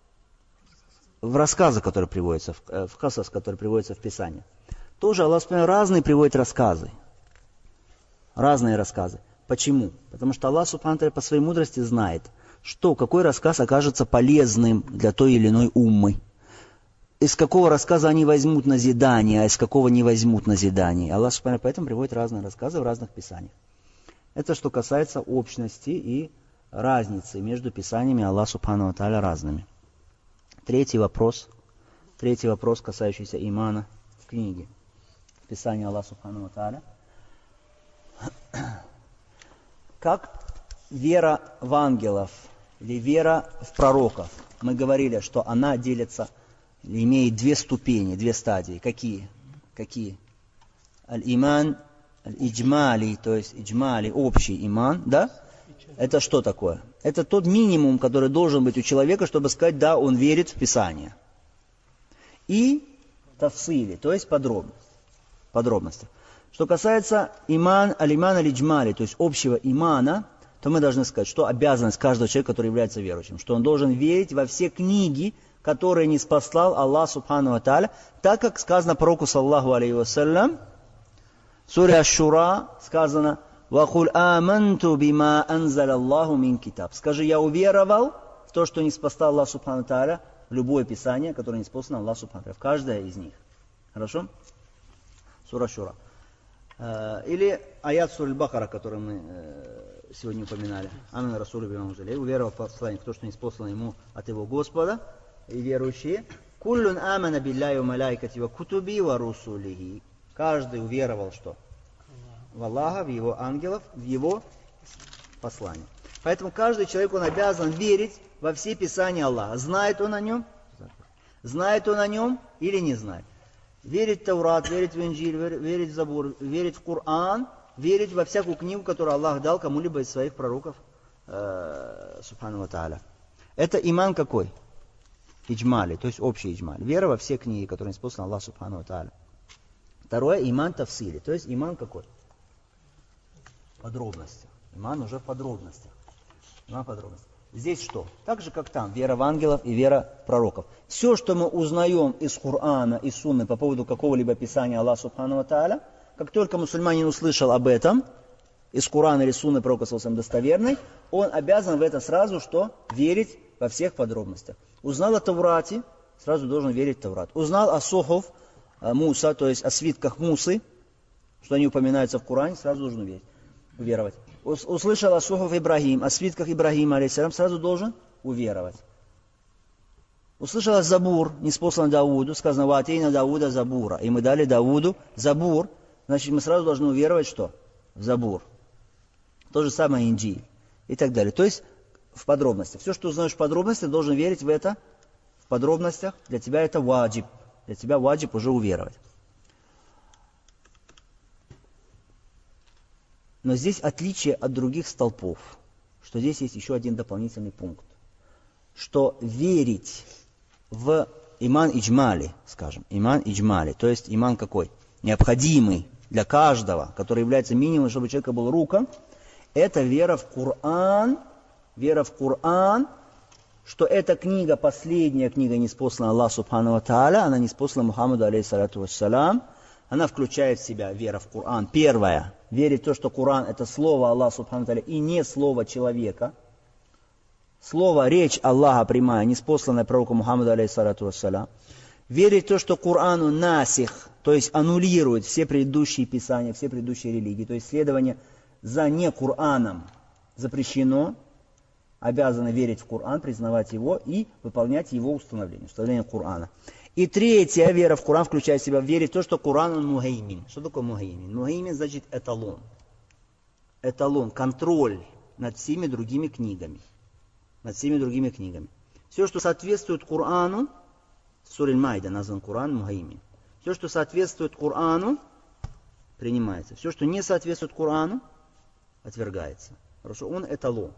Speaker 1: В рассказах, которые приводятся, в, в касас, которые приводятся в Писании. Тоже Аллах разные приводит рассказы. Разные рассказы. Почему? Потому что Аллах Субхану Тааля по своей мудрости знает, что какой рассказ окажется полезным для той или иной уммы. Из какого рассказа они возьмут назидание, а из какого не возьмут назидание. Аллах Субхану поэтому приводит разные рассказы в разных писаниях. Это что касается общности и разницы между писаниями Аллаха Субхану ва Тааля разными. Третий вопрос. Третий вопрос, касающийся имана в книге. Писание Аллаха Субхану ва Тааля. Как вера в ангелов или вера в пророков. Мы говорили, что она делится, имеет две ступени, две стадии. Какие? Какие? Аль-иман, аль-иджмали, то есть иджмали, общий иман, да? Это что такое? Это тот минимум, который должен быть у человека, чтобы сказать, да, он верит в Писание. И тафсили, то есть подробность, подробности. Что касается иман, аль-иман, аль-иджмали, то есть общего имана, то мы должны сказать, что обязанность каждого человека, который является верующим, что он должен верить во все книги, которые ниспослал Аллах Субхану ва Тааля, так как сказано пророку саллаху алейхи вассалям, в суре Аш-Шура сказано, «Вахуль аманту бима анзал Аллаху мин китаб». Скажи, я уверовал в то, что ниспослал Аллах Субхану ва Тааля, в любое писание, которое ниспослано Аллах Субхану ва Тааля, в каждое из них. Хорошо? Сура Аш-Шура. Или аят сура Аль-Бакара, который мы сегодня упоминали. Амин Расулу бима унзила. Уверовал в послание, в то, что ниспослано ему от его Господа, и верующие. Куллун амана билляхи ва малайкати ва кутуби ва русулихи. Каждый уверовал что? В Аллаха, в его ангелов, в его послание. Поэтому каждый человек, он обязан верить во все писания Аллаха. Знает он о нем? Знает он о нем или не знает? Верить в Таурат, верить в Инджиль, верить в Забур, верить в Коран, верить во всякую книгу, которую Аллах дал кому-либо из своих пророков, э, Субхану ва Тааля. Это иман какой? Иджмали, то есть общий иджмали. Вера во все книги, которые ниспосланы Аллах Субхану ва Тааля. Второе, иман тафсили, то есть иман какой? Подробности. Иман уже в подробностях. Иман в подробностях. Здесь что? Так же, как там, вера в ангелов и вера в пророков. Все, что мы узнаем из Корана и Сунны по поводу какого-либо писания Аллаха Субхану ва Тааля, как только мусульманин услышал об этом, из Корана или Сунны пророка саллаллаху достоверной, он обязан в это сразу что? Верить во всех подробностях. Узнал о Таврате, сразу должен верить в Таврат. Узнал о Сухуф Муса, то есть о свитках Мусы, что они упоминаются в Коране, сразу должен верить, уверовать. Услышал о Сухуф Ибрахим, о свитках Ибрахима, алейхиссалям, сразу должен уверовать. Услышал о Забур, ниспослан Давуду, сказано, «Ваатейна Давуда Забура», и мы дали Давуду Забур, значит, мы сразу должны уверовать, что? В Забур. То же самое Инджиль и так далее. То есть в подробностях. Все, что узнаешь в подробностях, должен верить в это в подробностях. Для тебя это ваджиб. Для тебя ваджиб уже уверовать. Но здесь отличие от других столпов, что здесь есть еще один дополнительный пункт, что верить в иман иджмали, скажем, иман иджмали, то есть иман какой? Необходимый для каждого, который является минимумом, чтобы у человека был рука, это вера в Коран, вера в Коран, что эта книга, последняя книга, ниспослана Аллаху Субхану ва Тааля, она ниспослана Мухаммаду, алейхиссалату вассалям, она включает в себя вера в Коран. Первое, верить в то, что Коран это слово Аллаха Субхану ва Тааля и не слово человека. Слово, речь Аллаха прямая, ниспосланная пророку Мухаммаду, алейхиссалату вассалям. Верить в то, что Корану насих, то есть аннулирует все предыдущие писания, все предыдущие религии, то есть следование за не Кораном запрещено, обязаны верить в Коран, признавать его и выполнять его установление, установление Корана. И третья вера в Коран включает в себя верить в то, что Коран он мухаймин. Что такое мухаймин? Мухаймин значит эталон. Эталон, контроль над всеми другими книгами. Над всеми другими книгами. Все, что соответствует Корану, в суре Аль-Майда назван Коран мухаймин. Все, что соответствует Корану, принимается. Все, что не соответствует Корану, отвергается. Хорошо, он эталон.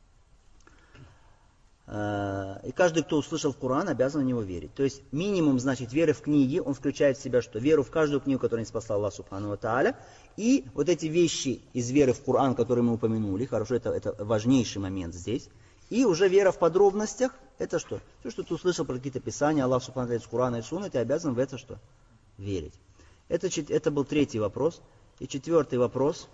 Speaker 1: И каждый, кто услышал Коран, обязан в него верить. То есть минимум, значит, веры в книги, он включает в себя что? Веру в каждую книгу, которую ниспослал Аллах Субхану ва Тааля. И вот эти вещи из веры в Коран, которые мы упомянули, хорошо, это, это важнейший момент здесь. И уже вера в подробностях, это что? Все, что ты услышал про какие-то писания, Аллах Субхану ва Тааля из Корана и Сунны, ты обязан в это что? Верить. Это, это был третий вопрос. И четвертый вопрос.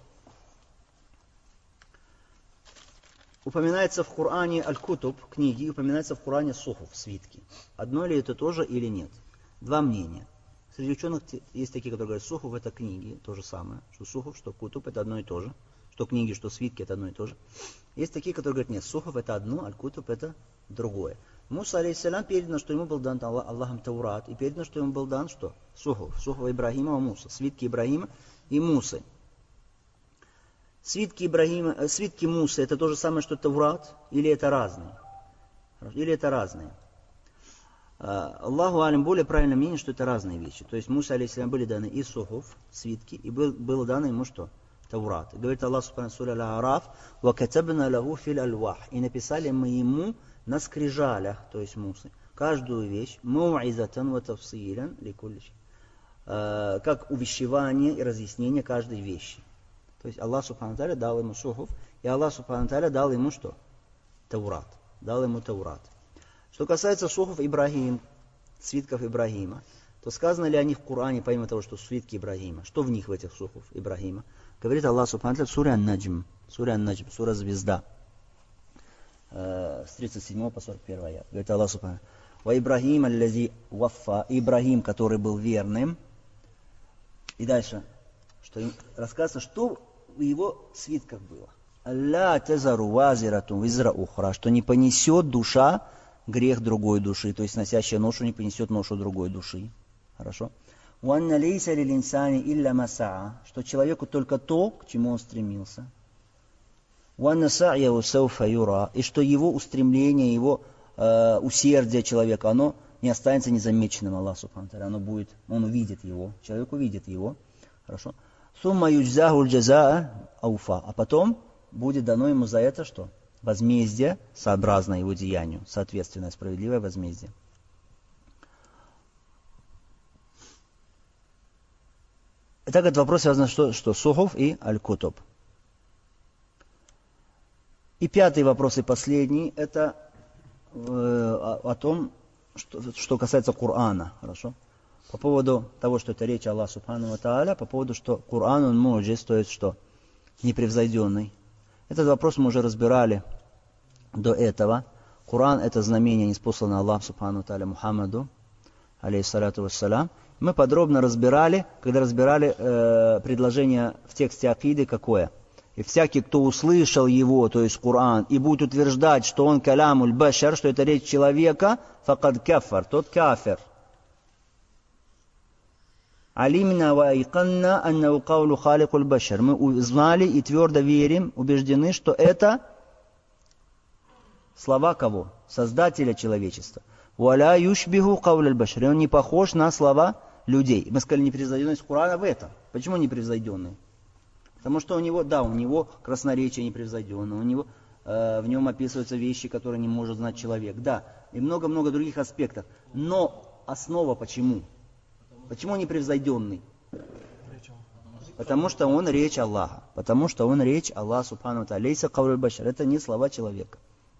Speaker 1: Упоминается в Коране Аль-Кутуб, книги, и упоминается в Коране Сухуф, свитки. Одно ли это тоже или нет? Два мнения. Среди ученых есть такие, которые говорят, Сухуф это книги, то же самое. Что Сухуф, что Кутуб это одно и то же. Что книги, что свитки, это одно и то же. Есть такие, которые говорят, нет, сухов это одно, аль-кутуб это другое. Муса, алейхиссалям, передано, что ему был дан Аллахом Таурат, и передано, что ему был дан что? Сухов. Сухов Ибрахима и Муса. Свитки Ибрахима и Мусы. Свитки Ибрахима, э, свитки Мусы это то же самое, что Таурат, или это разные? Или это разные? Аллаху алим, более правильное мнение, что это разные вещи. То есть Муса, алейхиссалям, были даны и сухов, свитки, и был, было дано ему что? Таурат. Говорит Аллах субхану сура Аль-Араф, وَكَتَبْنَا لَهُ فِي الْأَلْوَاحِ. И написали мы ему на скрижалях, то есть Мусы, каждую вещь, مَوْعِزَةً وَتَفْصِيلًا لِكُلِّ شَيْءٍ, как увещевание и разъяснение каждой вещи. То есть Аллах субхану тааля дал ему сухов, и Аллах субхану тааля дал ему что? Таурат. Дал ему Таурат. Что касается сухов Ибрахим, свитков Ибрахима, то сказано ли о них в Коране, помимо того, что свитки Ибрахима? Что в них, в этих сухов Ибрахима? Говорит Аллах субхану тааля, сура Ан-Наджм, сура Ан-Наджм, сура Звезда, э, с тридцать седьмого по сорок первый аят. Говорит Аллах субхану тааля, «Ва Ибрахим аллази ваффа», Ибрахим, который был верным. И дальше, что рассказано, что в его свитках было. «Алла тазару вазиратун визра ухра», что не понесет душа грех другой души, то есть носящая ношу не понесет ношу другой души. Хорошо? «Уанна лейса лилинсани илля масаа», что человеку только то, к чему он стремился. «Уанна са'яу сауфа юра», и что его устремление, его э, усердие человека, оно не останется незамеченным Аллаху субхану тааля, оно будет, он увидит его, человек увидит его. Хорошо? «Сумма юджзаху джазаа ауфа», а потом будет дано ему за это что? Возмездие, сообразно его деянию, соответственное, справедливое возмездие. Итак, этот вопрос связан что, что сухов и аль-кутуб. И пятый вопрос, и последний, это э, о, о том, что, что касается Корана. Хорошо? По поводу того, что это речь Аллаха субхану ва тааля, по поводу, что Коран, он муджиз, то есть что? Непревзойденный. Этот вопрос мы уже разбирали до этого. Коран это знамение, ниспосланное Аллаху субхану ва тааля Мухаммаду, алейхиссалату вассалям. Мы подробно разбирали, когда разбирали э, предложение в тексте акиды какое. И всякий, кто услышал его, то есть Коран, и будет утверждать, что он калямуль башар, что это речь человека, факад кафар, тот кафир. Алимна ва айканна аннау каулу халикуль башар. Мы знали и твердо верим, убеждены, что это слова кого? Создателя человечества. Валя юшбиху кауль башар. Он не похож на слова людей. Мы сказали, непревзойденность Корана в этом. Почему непревзойденный? Потому что у него, да, у него красноречие непревзойденное, у него, э, в нем описываются вещи, которые не может знать человек. Да, и много-много других аспектов. Но основа почему? Почему непревзойденный? Потому что он речь Аллаха. Потому что он речь Аллаха субхану ва тааля. Лейса кауль башар. Это не слова человека.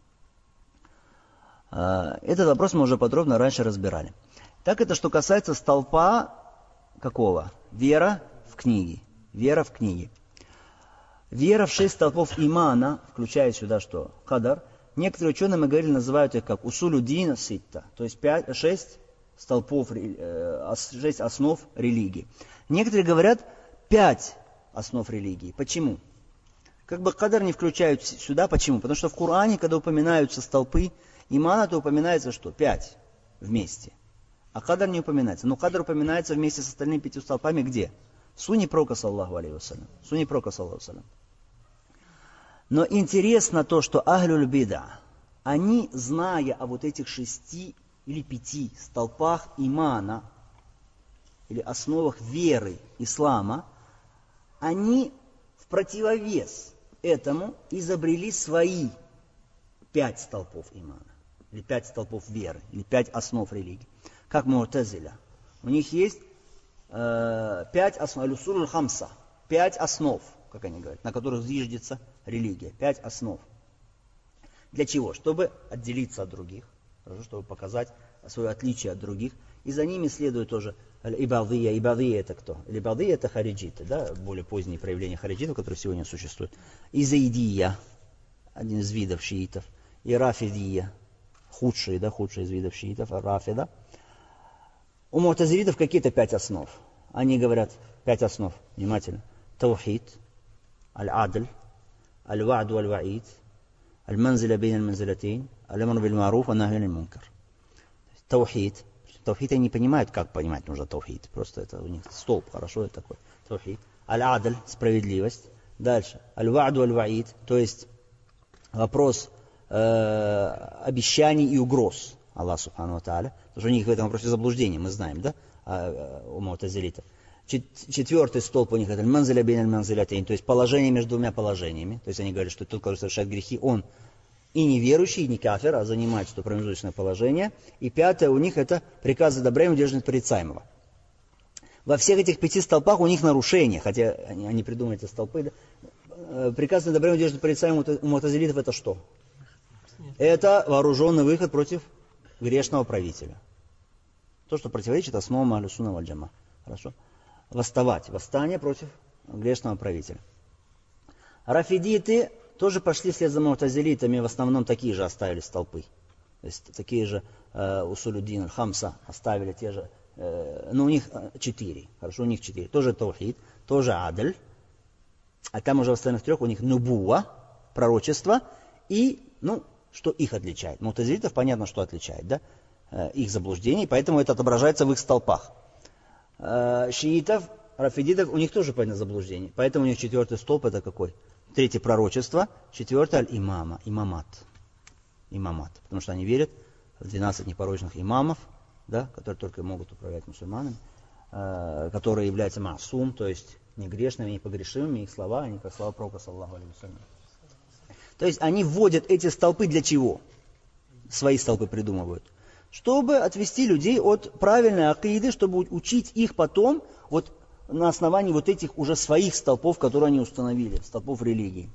Speaker 1: Э, этот вопрос мы уже подробно раньше разбирали. Так это что касается столпа какого? Вера в книги. Вера в книги. Вера в шесть столпов имана, включая сюда что? Кадар. Некоторые ученые, мы говорили, называют их как усулю дина ситта. То есть пять, шесть столпов, шесть основ религии. Некоторые говорят пять основ религии. Почему? Как бы кадар не включают сюда. Почему? Потому что в Коране, когда упоминаются столпы имана, то упоминается что? Пять вместе. А кадар не упоминается. Но кадар упоминается вместе с остальными пятью столпами где? В суне Пророка саллаллаху алейхи вассалям. В суне Пророка саллаллаху алейхи вассалям. Но интересно то, что ахлюль бида, они, зная о вот этих шести или пяти столпах имана, или основах веры ислама, они в противовес этому изобрели свои пять столпов имана, или пять столпов веры, или пять основ религии. Как му'тазиля. У них есть э, пять основ, аль-усуль хамса, пять основ, как они говорят, на которых зиждется религия. Пять основ. Для чего? Чтобы отделиться от других, чтобы показать свое отличие от других. И за ними следует тоже аль-ибадия. Ибадия это кто? Ибадия это хариджиты, да, более поздние проявления хариджитов, которые сегодня существуют. И заидия, один из видов шиитов. И рафидия, худшие, да, худшие из видов шиитов, рафида. У му'тазилитов какие-то пять основ. Они говорят, пять основ, внимательно. Таухид, аль-адль, аль-ва'д валь-ва'ид, аль-манзиля бейн аль-манзилятейн, аль-амр биль-ма'руф, ан-нахй аниль-мункар. Таухид. Таухид они не понимают, как понимать нужно таухид. Просто это у них столб, хорошо, это такой таухид. Аль-адль, справедливость. Дальше. Аль-ва'д валь-ва'ид, то есть вопрос э, обещаний и угроз Аллах субхану ва тааля. Потому что у них в этом вопросе заблуждение, мы знаем, да, у му'тазилитов. Четвертый столб у них это манзиля бейн аль-манзилятейн, то есть положение между двумя положениями. То есть они говорят, что тот, кто совершает грехи, он и не верующий, и не кафир, а занимает что промежуточное положение. И пятое у них это приказы добра и удерживание порицаемого. Во всех этих пяти столпах у них нарушения, хотя они, они придумали эти столпы. Да? Приказы добра и удерживание порицаемого у му'тазилитов это что? Это вооруженный выход против грешного правителя. То, что противоречит основам ахлю сунна валь джама. Хорошо? Восставать. Восстание против грешного правителя. Рафидиты тоже пошли вслед за му'тазилитами, в основном такие же оставили столпы. То есть такие же э, усулюддин, хамса оставили те же, э, но у них четыре. Хорошо, у них четыре. Тоже таухид, тоже адль. А там уже в остальных трех у них нубуа, пророчество. И, ну, что их отличает? Му'тазилитов понятно, что отличает, да? Э, их заблуждений, поэтому это отображается в их столпах. Э, шиитов, рафидитов, у них тоже понятно заблуждение. Поэтому у них четвертый столб это какой? Третье пророчество, четвертое аль-имама, имамат. Имамат. Потому что они верят в двенадцать непорочных имамов, да, которые только могут управлять мусульманами, э, которые являются маасум, то есть не грешными, не погрешимыми, их слова, они как слова пророка, саллаллаху алейхи ва саллям. То есть они вводят эти столпы для чего? Свои столпы придумывают. Чтобы отвести людей от правильной акиды, чтобы учить их потом вот на основании вот этих уже своих столпов, которые они установили, столпов религии.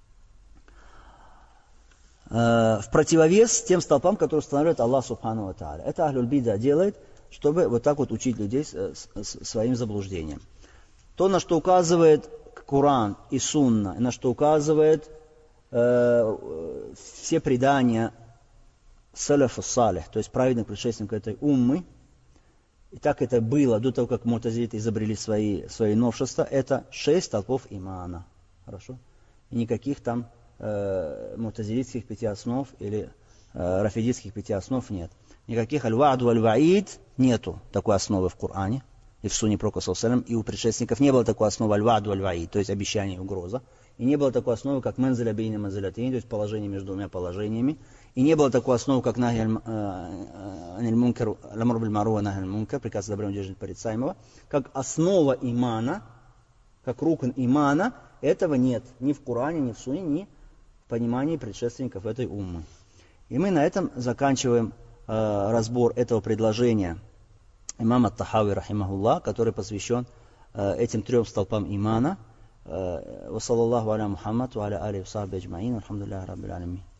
Speaker 1: В противовес тем столпам, которые устанавливает Аллах субхану ва тааля. Это ахлюль бида делает, чтобы вот так вот учить людей своим заблуждением. То, на что указывает Коран и Сунна, на что указывает э, все предания салафу салих, то есть праведных предшественников этой уммы, и так это было до того, как му'тазилиты изобрели свои, свои новшества, это шесть столпов имана. Хорошо? И никаких там э, му'тазилитских пяти основ или э, рафидитских пяти основ нет. Никаких аль-ва'д валь-ва'ид нету такой основы в Коране и в Сунне пророка саллаллаху алейхи ва саллям, и у предшественников не было такой основы аль-ва'д валь-ва'ид, то есть обещание и угроза. И не было такой основы, как манзиля бейн аль-манзилятейн, то есть положение между двумя положениями. И не было такой основы, как нахи аниль-мункар, аль-амр биль-ма'руф ва нахи аниль-мункар, приказ добра и удерживание порицаемого. Как основа имана, как рукн имана, этого нет ни в Коране, ни в Сунне, ни в понимании предшественников этой уммы. И мы на этом заканчиваем э, разбор этого предложения имама ат-Тахави, рахимахуллах, который посвящен э, этим трем столпам имана. Ва саллаллаху аля Мухаммад ва аля алихи ва сахбихи аджмаин. Алхамдулиллахи раббил алямин.